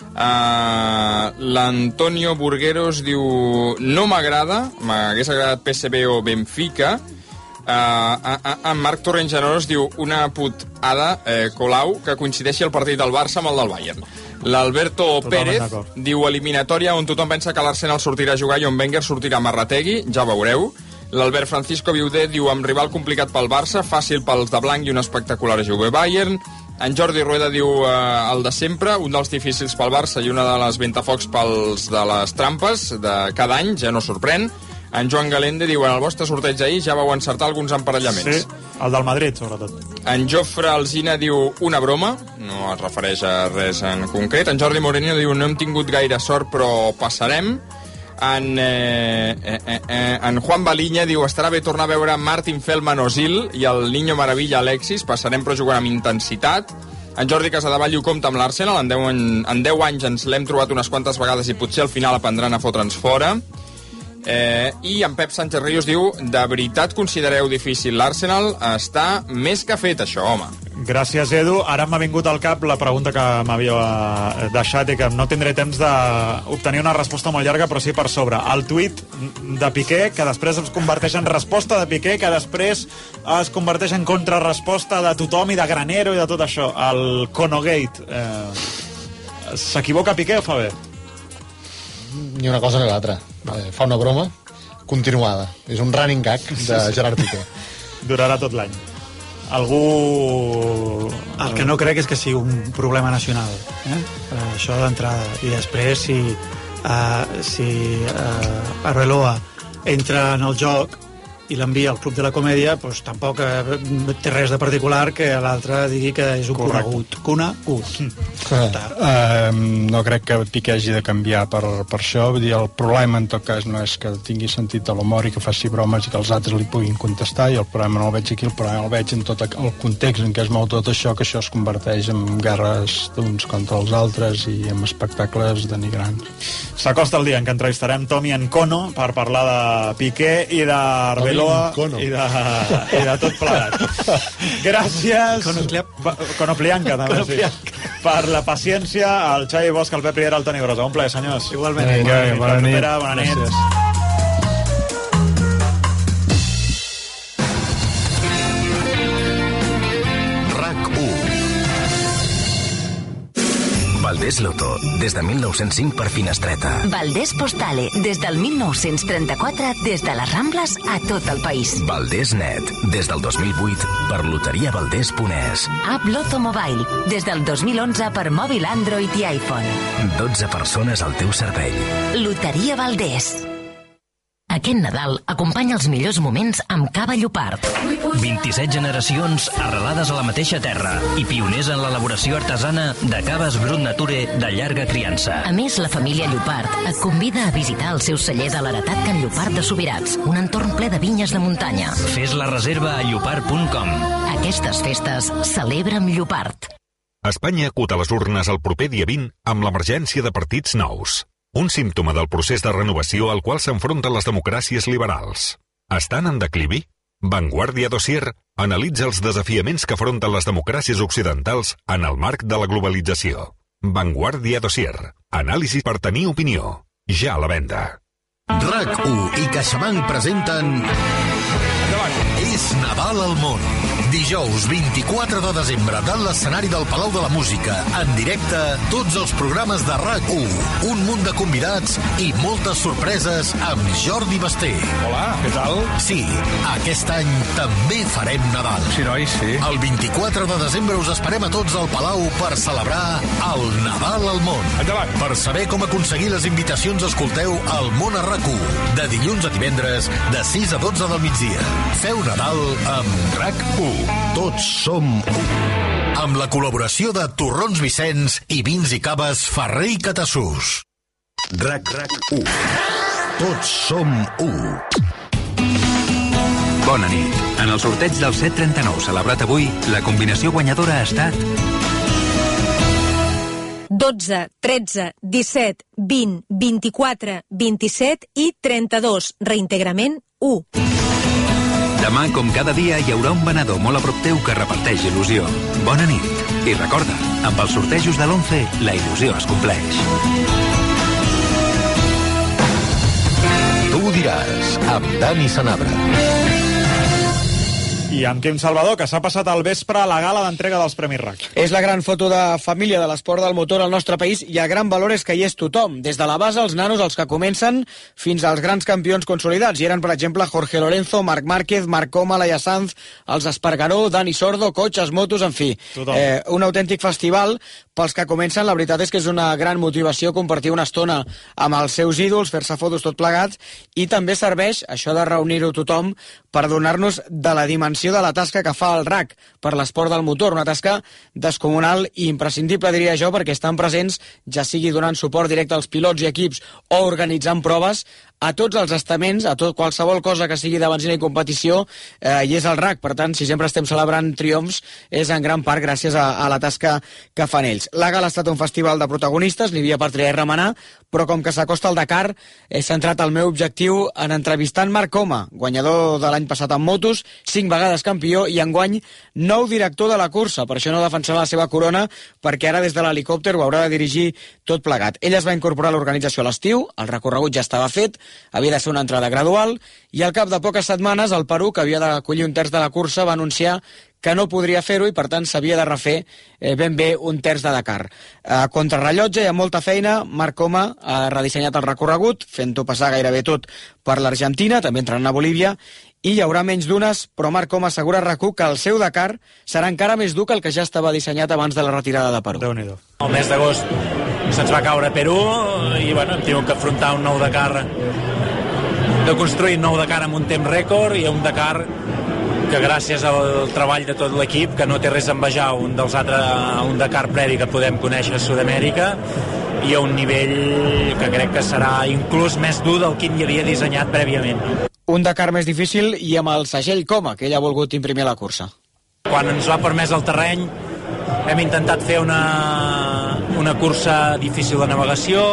Uh, l'Antonio Burgueros diu no m'agrada, m'hagués agradat P S V o Benfica. uh, uh, uh, en Marc Torrengeros diu una putada, eh, Colau, que coincideixi el partit del Barça amb el del Bayern. L'Alberto Pérez diu eliminatòria on tothom pensa que l'Arsenal sortirà a jugar i on Wenger sortirà a Marrategui, ja veureu. L'Albert Francisco Viuder diu amb rival complicat pel Barça, fàcil pels de blanc i un espectacular Juve Bayern. En Jordi Rueda diu eh, el de sempre, un dels difícils pel Barça i una de les ventafocs pels de les trampes de cada any, ja no sorprèn. En Joan Galende diu en el vostre sorteig ahir ja vau encertar alguns emparellaments. Sí, el del Madrid, sobretot. En Jofre Alsina diu una broma, no es refereix a res en concret. En Jordi Moreno diu no hem tingut gaire sort però passarem. En, eh, eh, eh, en Juan Balinya diu estarà bé tornar a veure Martin Feldman Ozil i el Niño Maravilla Alexis, passarem però jugant amb intensitat. En Jordi Casadevall diu compta amb l'Arsenal, en, deu, en, en deu anys ens l'hem trobat unes quantes vegades i potser al final aprendran a fotre'ns fora. Eh, I en Pep Sánchez Ríos diu de veritat considereu difícil l'Arsenal? Està més que fet això, home. Gràcies, Edu. Ara m'ha vingut al cap la pregunta que m'havia deixat i que no tindré temps d'obtenir una resposta molt llarga, però sí per sobre. El tuit de Piqué, que després es converteix en resposta de Piqué, que després es converteix en contrarresposta de tothom i de Granero i de tot això. El Conogate. Eh, S'equivoca Piqué o fa bé? Ni una cosa ni l'altra. Eh, fa una broma continuada. És un running gag de Gerard Piqué. Durarà tot l'any. Algú... El que no crec és que sigui un problema nacional, eh? Això d'entrada. I després, si, uh, si uh, Arbeloa entra en el joc i l'envia al Club de la Comèdia, doncs tampoc eh, té res de particular que l'altre digui que és un conegut. Conegut. Uh, no crec que Piqué hagi de canviar per, per això. Vull dir, el problema en tot cas no és que tingui sentit de l'humor i que faci bromes i que els altres li puguin contestar, i el problema no el veig aquí, el problema el veig en tot el context en què es mou tot això, que això es converteix en guerres d'uns contra els altres i en espectacles denigrants. S'acosta el dia en què entrevistarem Tomi Nkono per parlar de Piqué i d'Arbeloa i de, i de tot plegat. Gràcies Conoplianca també, sí, per la paciència, al Xavi Bosch, al Pep Riera, al Toni Brosa. Un plaer, senyors. Igualment. Vinga, bona nit. Propera, bona nit. Gràcies. Valdés Loto, des de mil nou-cents cinc per Finestreta. Valdés Postale, des del mil nou-cents trenta-quatre, des de les Rambles a tot el país. Valdés Net, des del dos mil vuit per loteria valdés punt es. App Loto Mobile, des del dos mil onze per mòbil Android i iPhone. dotze persones al teu servei. Loteria Valdés. Aquest Nadal acompanya els millors moments amb Cava Llopart. vint-i-set generacions arrelades a la mateixa terra i pioners en l'elaboració artesana de caves Brut Nature de llarga criança. A més, la família Llopart et convida a visitar el seu celler de l'heretat Can Llopart de Subirats, un entorn ple de vinyes de muntanya. Fes la reserva a llopart punt com. Aquestes festes celebra amb Llopart. Espanya acut a les urnes el proper dia vint amb l'emergència de partits nous. Un símptoma del procés de renovació al qual s'enfronten les democràcies liberals. Estan en declivi? Vanguardia Dossier analitza els desafiaments que afronten les democràcies occidentals en el marc de la globalització. Vanguardia Dossier. Anàlisi per tenir opinió. Ja a la venda. RAC u i CaixaBank presenten... És Nadal al món. Dijous vint-i-quatre de desembre, de l'escenari del Palau de la Música, en directe, tots els programes de RAC u, un munt de convidats i moltes sorpreses amb Jordi Basté. Hola, què tal? Sí, aquest any també farem Nadal. Sí, noi, sí. El vint-i-quatre de desembre us esperem a tots al Palau per celebrar el Nadal al món. Endavant. Per saber com aconseguir les invitacions, escolteu El Món a RAC u, de dilluns a divendres, de sis a dotze del migdia. Feu Nadal amb RAC u. Tots som u. Amb la col·laboració de Torrons Vicenç i Vins i Caves Ferrer i Catassús. RAC u. Tots som u. Bona nit. En el sorteig del set trenta-nou celebrat avui, la combinació guanyadora ha estat... dotze, tretze, disset, vint, vint-i-quatre, vint-i-set i trenta-dos. Reintegrament u. Demà, com cada dia, hi haurà un venedor molt a prop teu que reparteix il·lusió. Bona nit. I recorda, amb els sortejos de l'once, la il·lusió es compleix. Tu ho diràs, amb Dani Sanabra. I amb Quim Salvador, que s'ha passat al vespre a la gala d'entrega dels Premis RAC. És la gran foto de família de l'esport del motor al nostre país i el gran valor és que hi és tothom, des de la base, els nanos, els que comencen, fins als grans campions consolidats. I eren, per exemple, Jorge Lorenzo, Marc Márquez, Marc Coma, Laia Sanz, els Espargaró, Dani Sordo, cotxes, motos, en fi. Eh, un autèntic festival pels que comencen. La veritat és que és una gran motivació compartir una estona amb els seus ídols, fer-se fotos tot plegats, i també serveix, això de reunir-ho tothom, per donar-nos de la dimensió de la tasca que fa el RAC per l'esport del motor, una tasca descomunal i imprescindible, diria jo, perquè estan presents, ja sigui donant suport directe als pilots i equips o organitzant proves, a tots els estaments, a tot qualsevol cosa que sigui de benzina i competició, eh, i és el RAC. Per tant, si sempre estem celebrant triomfs, és en gran part gràcies a, a la tasca que fan ells. La gala ha estat un festival de protagonistes, n'hi havia per triar i remenar, però com que s'acosta el Dakar, he centrat el meu objectiu en entrevistar en Marc Coma, guanyador de l'any passat en motos, cinc vegades campió i enguany nou director de la cursa. Per això no defensarà la seva corona, perquè ara des de l'helicòpter ho haurà de dirigir tot plegat. Ell es va incorporar a l'organització a l'estiu, el recorregut ja estava fet, havia de ser una entrada gradual, i al cap de poques setmanes el Perú, que havia d'acollir un terç de la cursa, va anunciar que no podria fer-ho i per tant s'havia de refer eh, ben bé un terç de Dakar. A contrarrellotge i amb molta feina, Marc Coma ha redissenyat el recorregut, fent-ho passar gairebé tot per l'Argentina, també entrant a Bolívia, i hi haurà menys dunes, però Marc Coma assegura a RAC u que el seu Dakar serà encara més dur que el que ja estava dissenyat abans de la retirada de Perú. Déu-n'hi-do. El mes d'agost se'ns va caure Perú i bueno, hem tingut que afrontar un nou Dakar, de construir un nou Dakar amb un temps rècord i un Dakar que gràcies al treball de tot l'equip, que no té res a envejar un dels altres, un Dakar previ que podem conèixer a Sud-amèrica, i a un nivell que crec que serà inclús més dur del que hi havia dissenyat prèviament. Un Dakar més difícil i amb el segell Coma, que ell ha volgut imprimir a la cursa. Quan ens ho ha permès el terreny, hem intentat fer una, una cursa difícil de navegació,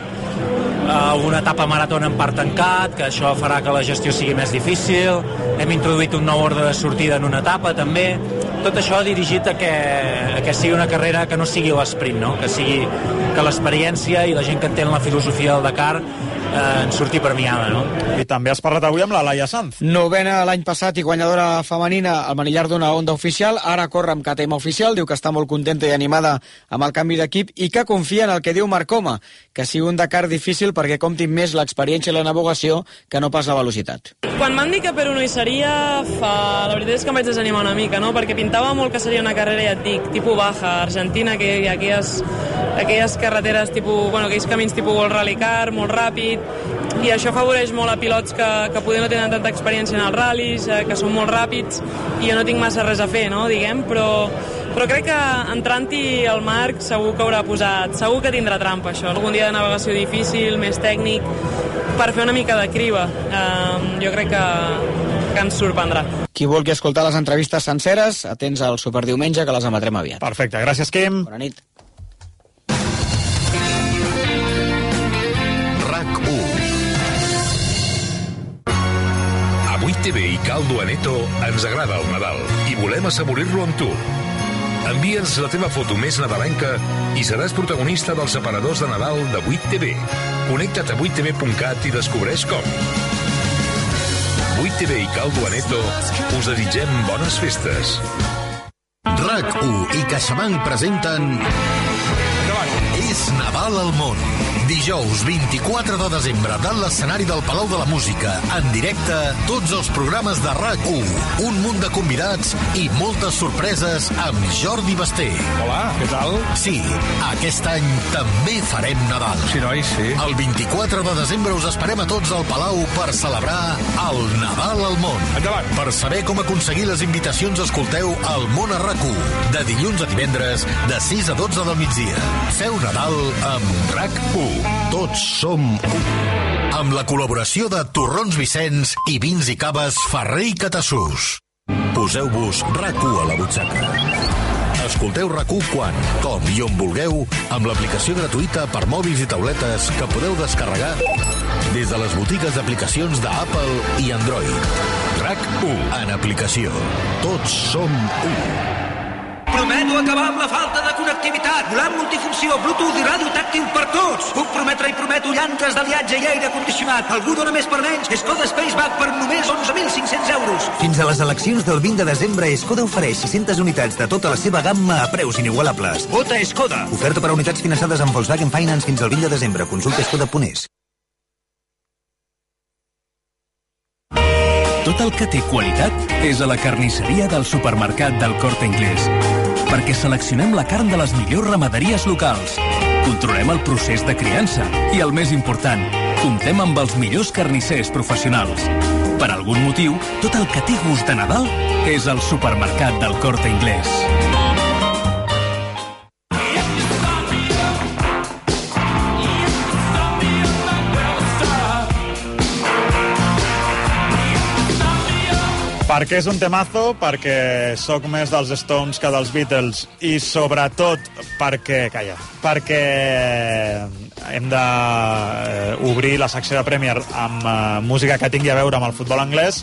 una etapa maratona en part tancat, que això farà que la gestió sigui més difícil. Hem introduït un nou ordre de sortida en una etapa, també. Tot això dirigit a que, a que sigui una carrera que no sigui l'esprint, no? Que sigui que l'experiència i la gent que entén la filosofia del Dakar eh, en surti premiada, no? I també has parlat avui amb la Laia Sanz. Novena l'any passat i guanyadora femenina al manillar d'una Honda oficial, ara corre amb K T M oficial, diu que està molt contenta i animada amb el canvi d'equip i que confia en el que diu Marc Coma, que sigui un Dakar difícil perquè comptin més l'experiència i la navegació que no pas la velocitat. Quan m'han dit que Perú no hi seria, fa... la veritat és que em vaig desanimar una mica, no? Perquè pintava molt que seria una carrera, ja et dic, tipus Baja, Argentina, que hi ha aquelles, aquelles carreteres, tipus, bueno, aquells camins tipus World Rally Car, molt ràpid, i això afavoreix molt a pilots que, que poder no tenen tanta experiència en els ral·lis, eh, que són molt ràpids, i jo no tinc massa res a fer, no?, diguem, però... Però crec que entrant-hi el Marc segur que haurà posat, segur que tindrà trampa això. Algun dia de navegació difícil, més tècnic, per fer una mica de criba. Um, jo crec que, que ens sorprendrà. Qui vulgui escoltar les entrevistes senceres, atents al Superdiumenge, que les emetrem aviat. Perfecte, gràcies, Quim. Bona nit. RAC u. Avui vuit T V i Caldo Aneto ens agrada el Nadal i volem assaborir-lo amb tu. Envia'ns la teva foto més nadalenca i seràs protagonista dels separadors de Nadal de vuit T V. Connecta't a vuit t v punt cat i descobreix com. vuit T V i Caldo Aneto us desitgem bones festes. RAC u i CaixaBank presenten És Nadal al món. Dijous vint-i-quatre de desembre, dalt l'escenari del Palau de la Música, en directe, tots els programes de RAC u, un munt de convidats i moltes sorpreses amb Jordi Basté. Hola, què tal? Sí, aquest any també farem Nadal. Sí, noi, sí. El vint-i-quatre de desembre us esperem a tots al Palau per celebrar el Nadal al món. Endavant. Per saber com aconseguir les invitacions, escolteu El Món a RAC u, de dilluns a divendres, de sis a dotze del migdia. Feu Nadal amb RAC u. Tots som u. Amb la col·laboració de Torrons Vicenç i Vins i Caves Ferrer i Catassús. Poseu-vos RAC u a la butxaca. Escolteu RAC u quan, com i on vulgueu amb l'aplicació gratuïta per mòbils i tauletes que podeu descarregar des de les botigues d'aplicacions d'Apple i Android. RAC u en aplicació. Tots som u. Prometo acabar amb la falta de connectivitat, volant multifunció, Bluetooth i ràdio tàctil per tots. Puc prometre i prometo llantes d'aliatge i aire condicionat. Algú dona més per menys? Skoda Spaceback per només onze mil cinc-cents euros. Fins a les eleccions del vint de desembre, Skoda ofereix sis-centes unitats de tota la seva gamma a preus inigualables. Vota Skoda. Oferta per a unitats finançades amb Volkswagen Finance fins al vint de desembre. Consulta skoda punt es. Tot el que té qualitat és a la carnisseria del supermercat del Corte Inglés. Perquè seleccionem la carn de les millors ramaderies locals. Controlem el procés de criança. I el més important, comptem amb els millors carnissers professionals. Per algun motiu, tot el que té gust de Nadal és al supermercat del Corte Inglés. Perquè és un temazo, perquè sóc més dels Stones que dels Beatles i sobretot perquè, calla, perquè hem d'obrir la secció de Premier amb uh, música que tingui a veure amb el futbol anglès.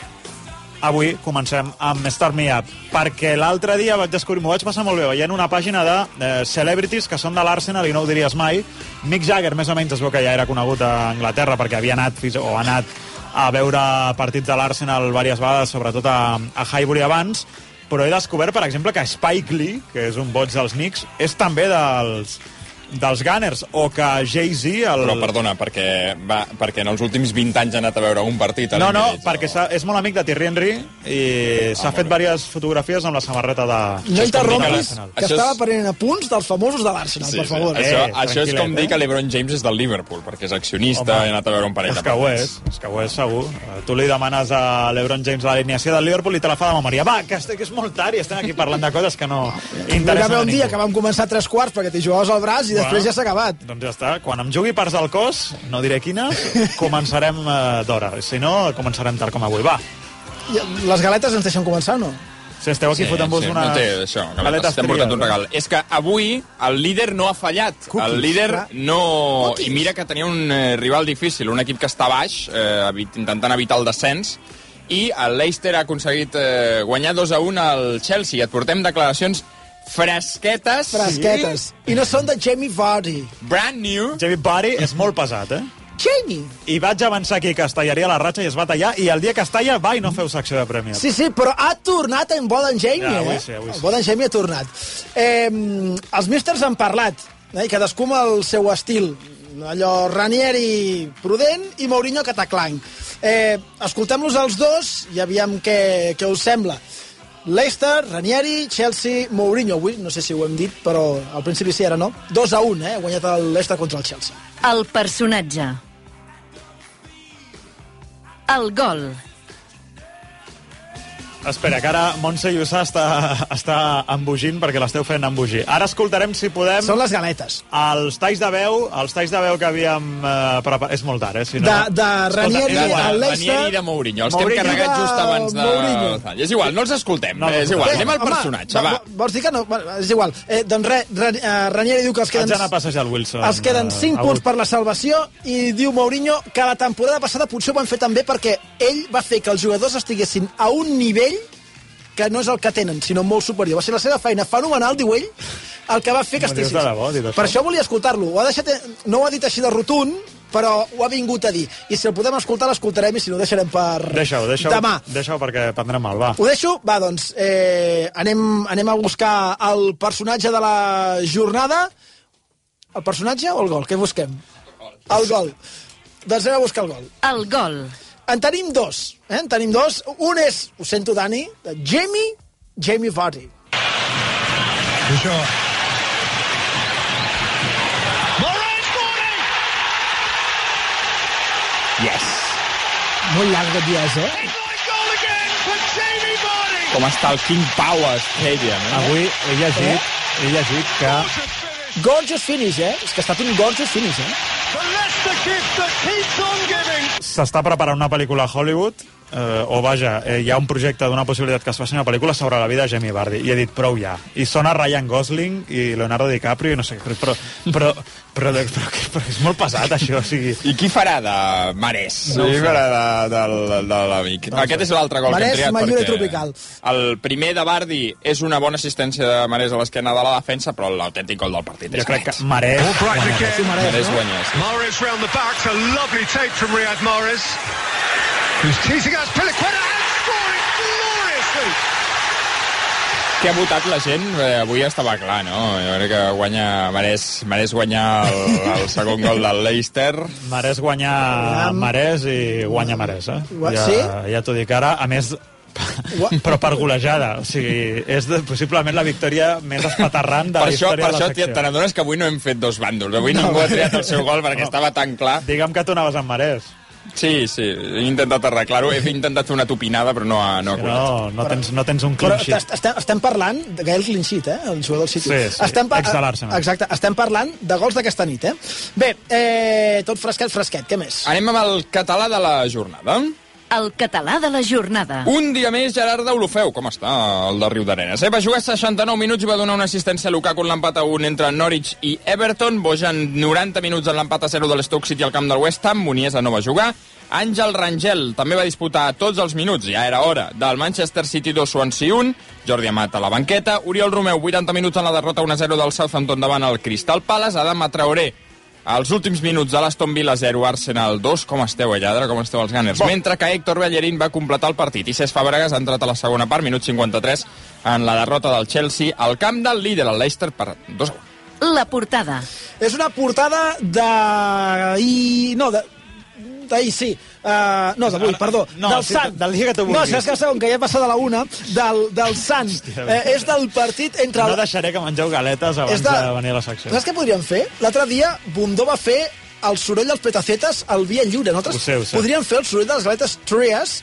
Avui comencem amb Start Me Up, perquè l'altre dia vaig descobrir, m'ho vaig passar molt bé, veient una pàgina de uh, celebrities que són de l'Arsenal i no ho diries mai. Mick Jagger, més o menys, es veu que ja era conegut a Anglaterra perquè havia anat o ha anat a veure partits de l'Arsenal diverses vegades, sobretot a, a Highbury abans, però he descobert, per exemple, que Spike Lee, que és un boig dels Knicks, és també dels, dels Gunners, o que Jay-Z... El... Però perdona, perquè, va, perquè en els últims vint anys ha anat a veure un partit. No, no, perquè o... és molt amic de Thierry Henry i s'ha ah, fet diverses fotografies amb la samarreta de... No interrompis, que això estava és... prenent apunts dels famosos de l'Arsenal, sí, per favor. Sí. Això, eh, això és com dir que LeBron James és del Liverpool, perquè és accionista i ha anat a veure un parell és de que ho és, és que ho és segur. Tu li demanes a LeBron James l'alineació del Liverpool i te la fa de memòria. Va, que, que és molt tard i estem aquí parlant de coses que no interessen a un ningú. dia que vam començar a tres quarts perquè t'hi jugaves al braç i bueno, després ja s'ha acabat. Doncs ja està. Quan em jugui parts del cos, no diré quines, començarem eh, d'hora. Si no, començarem tard com avui. Va. I les galetes ens deixen començar, no? Si esteu aquí sí, fotent-vos sí, unes no té, això, galetes, estem portant un regal. És que avui el líder no ha fallat. Cookies, el líder clar. no... Cookies. I mira que tenia un eh, rival difícil, un equip que està baix, eh, intentant evitar el descens, i el Leicester ha aconseguit eh, guanyar dos a un al Chelsea. Et portem declaracions fresquetes. Fresquetes. Sí. I no són de Jamie Vardy. Brand new. Jamie Vardy és molt pesat, eh? Jamie. I vaig avançar aquí que es tallaria la ratxa i es va tallar, i el dia que es talla va i no feu secció de Premier. Sí, sí, però ha tornat en Boden Jamie, ja, avui eh? Sí, avui sí. El Boden Jamie ha tornat. Eh, els místers han parlat, eh? Cadascú amb el seu estil. Allò, Ranieri prudent i Mourinho cataclanc. Eh, escoltem-los els dos i aviam què, què us sembla. Leicester, Ranieri, Chelsea, Mourinho. Avui no sé si ho hem dit, però al principi sí, ara no. dos a un, eh? Ha guanyat el Leicester contra el Chelsea. El personatge. El gol. Espera, que ara Montse Llussà està, està embogint perquè l'esteu fent embogir. Ara escoltarem, si podem... Són les galetes. Els talls de veu, els talls de veu que havíem eh, preparat... És molt tard, eh? Si no... De, de Ranieri al Leicester... Ranieri de Mourinho, els Mourinho que hem carregat just abans de... Mourinho. És igual, no els escoltem, no, és igual. Anem al personatge, home, va. Vols dir que no? És igual. Eh, doncs res, Ranieri diu que els queden... Haig d'anar a passejar el Wilson. Els queden cinc punts per la salvació i diu Mourinho que la temporada passada potser ho van fer també perquè ell va fer que els jugadors estiguessin a un nivell que no és el que tenen, sinó molt superior. Va ser la seva feina fenomenal, diu ell, el que va fer que estiguessin. Per això volia escoltar-lo. Ho ha deixat, no ho ha dit així de rotund, però ho ha vingut a dir. I si el podem escoltar, l'escoltarem, i si no, ho deixarem per deixa-ho, deixa-ho, demà. Deixa-ho perquè prendrem mal, va. Ho deixo? Va, doncs, eh, anem, anem a buscar el personatge de la jornada. El personatge o el gol? Què busquem? El gol. Doncs anem a buscar el gol. El gol. En tenim dos, eh? En tenim dos. Un és, ho sento, Dani, de Jamie, Jamie Vardy. Això. Yes. Molt llarg de dies, eh? Com està el King Power Stadium, eh? Avui he llegit, he llegit que... Gorgeous finish, eh? És que ha estat un gorgeous finish, eh? S'està preparant una pel·lícula a Hollywood, eh, o vaja, eh, hi ha un projecte d'una possibilitat que es faci una pel·lícula sobre la vida de Jamie Vardy, i he dit prou ja. I sona Ryan Gosling i Leonardo DiCaprio i no sé què, però, però, però, però, però, però és molt pesat, això. O sigui... I qui farà de Marès? No qui farà de, de, de, de l'amic? No Aquest és l'altre gol Marès, que hem triat, perquè tropical. El primer de Vardy és una bona assistència de Marès a l'esquena de la defensa, però l'autèntic gol del partit és jo crec que Marès guanyés. Sí, Marès, Marès no? guanyés. Mahrez round the back, a lovely take from Riyad Mahrez, who's teasing us Piliqueta and scoring gloriously. Què ha votat la gent? Eh, avui estava clar, no? Jo crec que guanya Marès, Marès guanyar el, el segon gol del Leicester. Marès guanyar Marès i guanya Marès, eh? Ja, sí? Ja t'ho dic ara. A més, però per golejada. O sigui, és de, possiblement la victòria més espaterrant de per la això, història per de la això, secció. te n'adones que avui no hem fet dos bàndols. Avui no, ningú ha triat el seu gol perquè no. Estava tan clar. Digue'm que tu anaves amb Marès. Sí, sí, he intentat arreglar-ho. He intentat fer una tupinada, però no ha, no ha sí, no, no, tens, no tens un clean sheet. Estem, estem parlant de Gael clean sheet, eh? El jugador del City. Sí, sí, estem ex de l'Arsenal. Exacte, estem parlant de gols d'aquesta nit, eh? Bé, eh, tot fresquet, fresquet, què més? Anem amb el català de la jornada. El català de la jornada. Un dia més, Gerard Deulofeu. Com està el de Riudarenes? Eh? Va jugar seixanta-nou minuts i va donar una assistència a Lukaku en l'empat a un entre Norwich i Everton. Bojan noranta minuts en l'empat a zero de l'Stoke City al camp del West Ham. Muniesa no va jugar. Àngel Rangel també va disputar tots els minuts, ja era hora, del Manchester City dos, Swansea un. Jordi Amat a la banqueta. Oriol Romeu, vuitanta minuts en la derrota un a zero del Southampton davant el Crystal Palace. Adama Traoré, als últims minuts de l'Aston Villa zero, Arsenal dos. Com esteu, Lladre? Com esteu els Gunners? Bon. Mentre que Héctor Bellerín va completar el partit. I Cesc Fàbregas ha entrat a la segona part, minut cinquanta-tres, en la derrota del Chelsea al camp del líder, el Leicester, per dos a un. La portada. És una portada d'ahir... No, de... d'ahir sí. Uh, no, d'avui, perdó. No, del sí, Sant. del dia que tu vulguis. No, si és que segon, que ja he passat a la una, del, del Sant. Eh, és del partit entre... No deixaré que mengeu galetes abans de... de venir a la secció. Saps què podríem fer? L'altre dia, Bundó va fer el soroll dels petacetes al Via Lliure. Nosaltres ho sé, ho sé. podríem fer el soroll de les galetes Trias.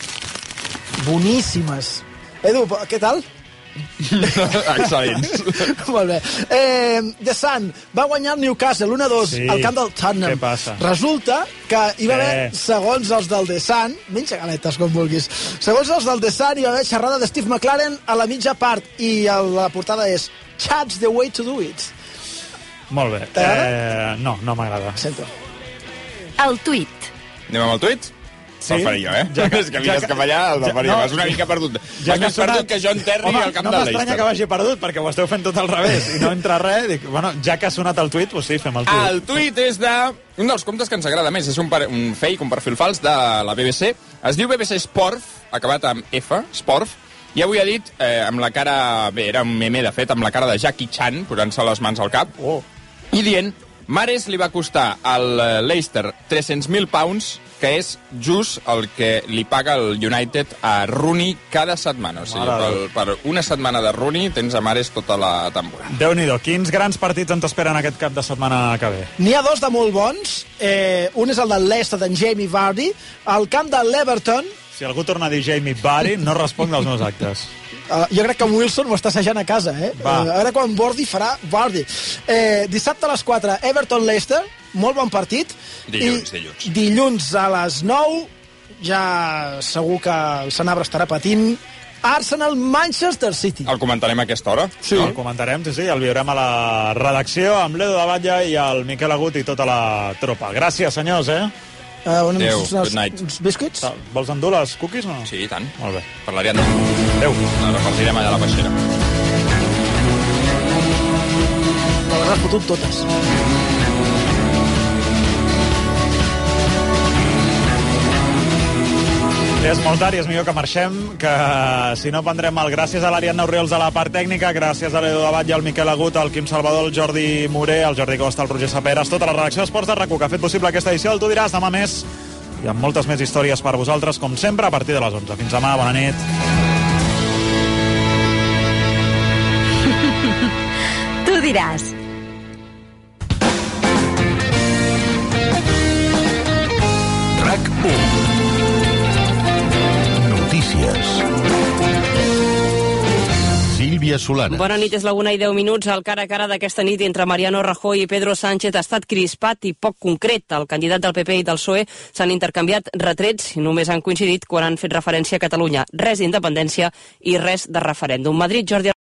Boníssimes. Edu, què tal? Excel·lents. Molt bé. Eh, The Sun va guanyar el Newcastle un a dos sí. al camp del Tottenham. Què passa? Resulta que hi va haver, eh. segons els del The Sun, menja galetes com vulguis, segons els del The Sun hi va haver xerrada de Steve McLaren a la mitja part i la portada és Chat's the way to do it. Molt bé. Eh, no, no m'agrada. Sento. El tuit. Anem amb el tuit? Sí? El faré jo, eh? Ja que, és que vines ja, cap allà, el ja, faré jo. No, Vas una mica perdut. Ja Vas més sonat... perdut que John Terry Home, al camp no del Leicester. No m'estranya que vagi perdut, perquè ho esteu fent tot al revés i no entra res. Dic, bueno, ja que ha sonat el tuit, doncs sí, fem el tuit. El tuit és de... Un dels comptes que ens agrada més. És un, per... un fake, un perfil fals de la B B C. Es diu B B C Sporf, acabat amb F, Sporf, i avui ha dit, eh, amb la cara... Bé, era un meme, de fet, amb la cara de Jackie Chan, posant-se les mans al cap, oh. i dient... Mahrez li va costar al Leicester tres-cents mil pounds, que és just el que li paga el United a Rooney cada setmana. O sigui, per, per una setmana de Rooney tens a Mahrez tota la temporada. Déu-n'hi-do, quins grans partits ens esperen aquest cap de setmana que ve? N'hi ha dos de molt bons. Eh, un és el del Leicester, d'en Jamie Vardy. Al camp de l'Everton, Si algú torna a dir Jamie Vardy, no responc dels meus actes. Uh, jo crec que Wilson ho està assajant a casa, eh? Va. Uh, ara quan Bordi farà Vardy. Eh, dissabte a les quatre, Everton-Leicester, molt bon partit. Dilluns, I dilluns. Dilluns a les nou, ja segur que el Senabre estarà patint, Arsenal-Manchester City. El comentarem a aquesta hora? Sí. El comentarem, sí, sí, el viurem a la redacció amb l'Edu de Batlle i el Miquel Agut i tota la tropa. Gràcies, senyors, eh? Uh, uns, Adéu, uns, good night. Uns biscuits? Vols endur les cookies o no? Sí, i tant. Molt bé. Per l'Ariadna. Adéu. Les repartirem allà a la peixera. Me les has fotut totes. És molt tard i és millor que marxem, que si no prendrem mal. Gràcies a l'Ariadna Orriols a la part tècnica, gràcies a l'Edu de Batlle, al Miquel Agut, al Quim Salvador, al Jordi Moré, al Jordi Costa, al Roger Saperes, tota la redacció d'Esports de RAC u que ha fet possible aquesta edició del Tu diràs, demà més, i amb moltes més històries per vosaltres, com sempre, a partir de les onze. Fins demà, bona nit. Tu diràs. RAC u. Notícies. Sílvia Solana. Bona nit, és la una i deu minuts. El cara a cara d'aquesta nit entre Mariano Rajoy i Pedro Sánchez ha estat crispat i poc concret. El candidat del P P i del P S O E s'han intercanviat retrets i només han coincidit quan han fet referència a Catalunya. Res d'independència i res de referèndum. Madrid, Jordi